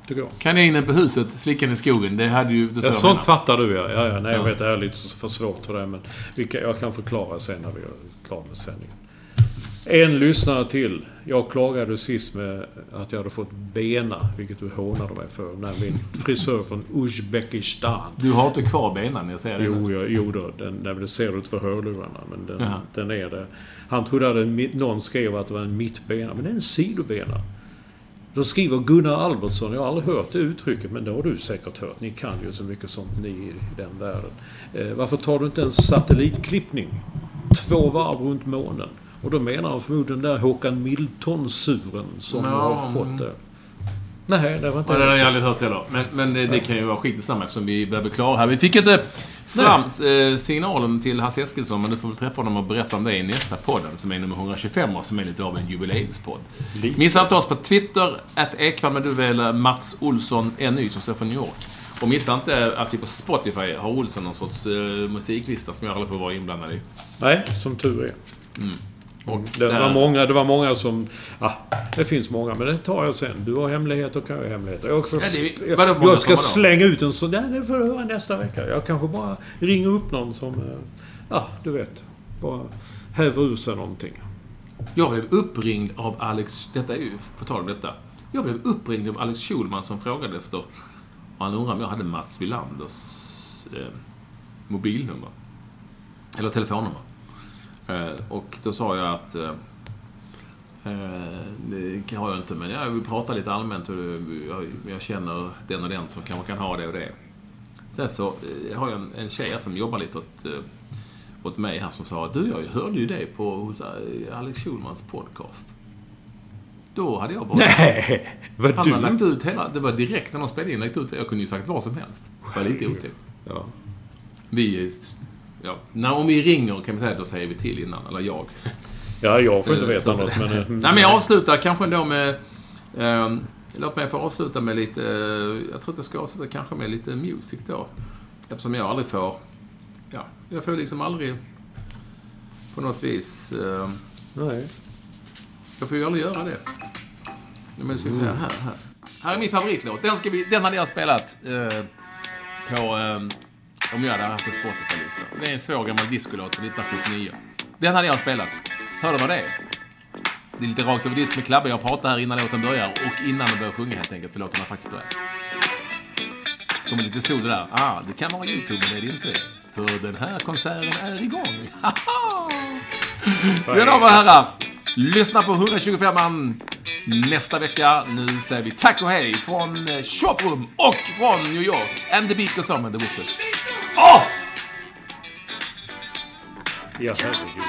tycker jag. Kaninen på huset, flickan i skogen, det hade ju... Ja, sånt fattar du, ja. Nej, jag vet, det är lite för svårt för det, men jag kan förklara sen när vi är klara med sändningen. En lyssnare till. Jag klagade sist med att jag hade fått bena, vilket du hånade mig för, när min frisör från Uzbekistan. Du har inte kvar benan, jag ser det. Jo då, det ser ut för hörlurarna, men den är det. Han trodde att någon skrev att det var en mittbena, men det är en sidobena. Då skriver Gunnar Albertsson, jag har aldrig hört det uttrycket, men det har du säkert hört. Ni kan ju så mycket som ni i den världen. Varför tar du inte en satellitklippning? 2 varv runt månen. Och då menar han förmodligen där Håkan Milton-suren som har fått det. Nej, det var inte... det har jag aldrig hört heller. Men det kan ju vara skit samma eftersom vi behöver klara här. Vi fick inte fram signalen till Hasse Eskilsson, men du får väl träffa honom och berätta om det i nästa podden som är nummer 125 och som är lite av en jubileumspodd. Missa inte oss på Twitter, @ekvall, men du väl Mats Olsson NY som står för New York. Och missa inte att vi på Spotify har Olsson någon sorts musiklista som jag aldrig får vara inblandad i. Nej, som tur är. Och det var många som... det finns många, men det tar jag sen. Du har hemligheter och kan jag ha hemligheter. Jag ska slänga ut en sån där, det får du höra nästa vecka. Jag kanske bara ringer upp någon som... du vet. Bara häver ur sig någonting. Jag blev uppringd av Alex... Detta är ju på tal om detta. Jag blev uppringd av Alex Schulman som frågade efter... Och han undrade om jag hade Mats Wilanders mobilnummer. Eller telefonnummer. Och då sa jag att det har jag inte, men jag vill prata lite allmänt och jag känner den och den som kanske kan ha det och det. Sen så har jag en tjej som jobbar lite åt mig här som sa att jag hörde ju det hos Alex Schulmans podcast. Då hade jag bara... Nej! Han hade lagt ut hela... Det var direkt när de spelade in lagt ut. Jag kunde ju sagt vad som helst. Det var lite otyp. Ja. Om vi ringer kan vi säga då säger vi till innan. Eller jag. Ja, jag får inte veta något. Nej, men jag avslutar kanske ändå med... låt mig få avsluta med lite... jag tror att jag ska avsluta kanske med lite music då. Eftersom jag aldrig får... jag får liksom aldrig på något vis... Nej. Jag får ju aldrig göra det. Men ska vi säga här är min favoritlåt. Den hade jag spelat på om jag hade haft en Spotify-lista. Det är en svår gammal discolåt från 1979. Den hade jag spelat. Hör du vad det är? Det är lite rakt över disk med klabbar. Jag pratar här innan låten börjar och innan den börjar sjunga helt enkelt, för låten har faktiskt börjat. Kommer lite sol där. Det kan vara YouTube, men det är det inte. För den här konserten är igång. Mina damer och herrar, lyssna på 125an nästa vecka. Nu säger vi tack och hej från Shoproom och från New York. And the beat goes on with the whispers. Ja, herregud.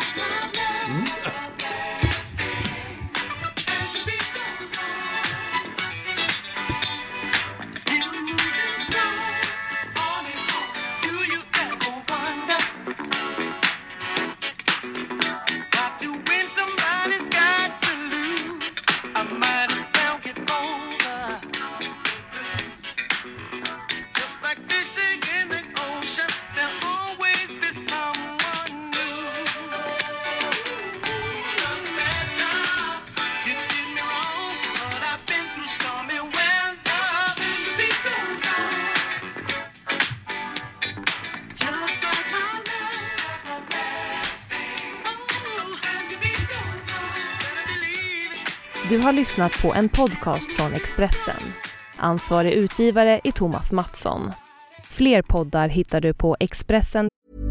Du har lyssnat på en podcast från Expressen. Ansvarig utgivare är Thomas Mattsson. Fler poddar hittar du på Expressen.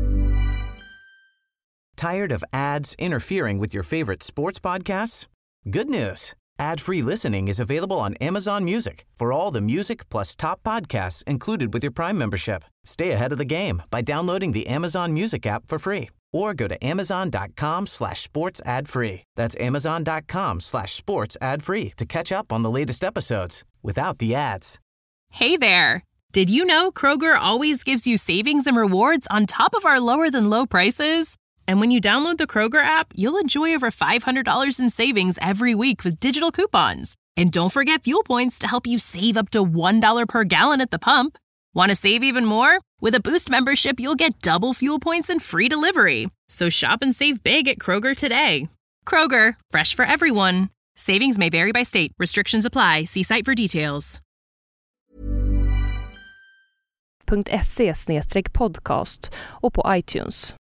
Tired of ads interfering with your favorite sports podcasts? Good news. Ad-free listening is available on Amazon Music for all the music plus top podcasts included with your Prime membership. Stay ahead of the game by downloading the Amazon Music app for free or go to amazon.com/sports ad free. That's amazon.com/sports ad free to catch up on the latest episodes without the ads. Hey there. Did you know Kroger always gives you savings and rewards on top of our lower than low prices? And when you download the Kroger app, you'll enjoy over $500 in savings every week with digital coupons. And don't forget fuel points to help you save up to $1 per gallon at the pump. Want to save even more? With a Boost membership, you'll get double fuel points and free delivery. So shop and save big at Kroger today. Kroger, fresh for everyone. Savings may vary by state. Restrictions apply. See site for details. expressen.se/podcast och på iTunes.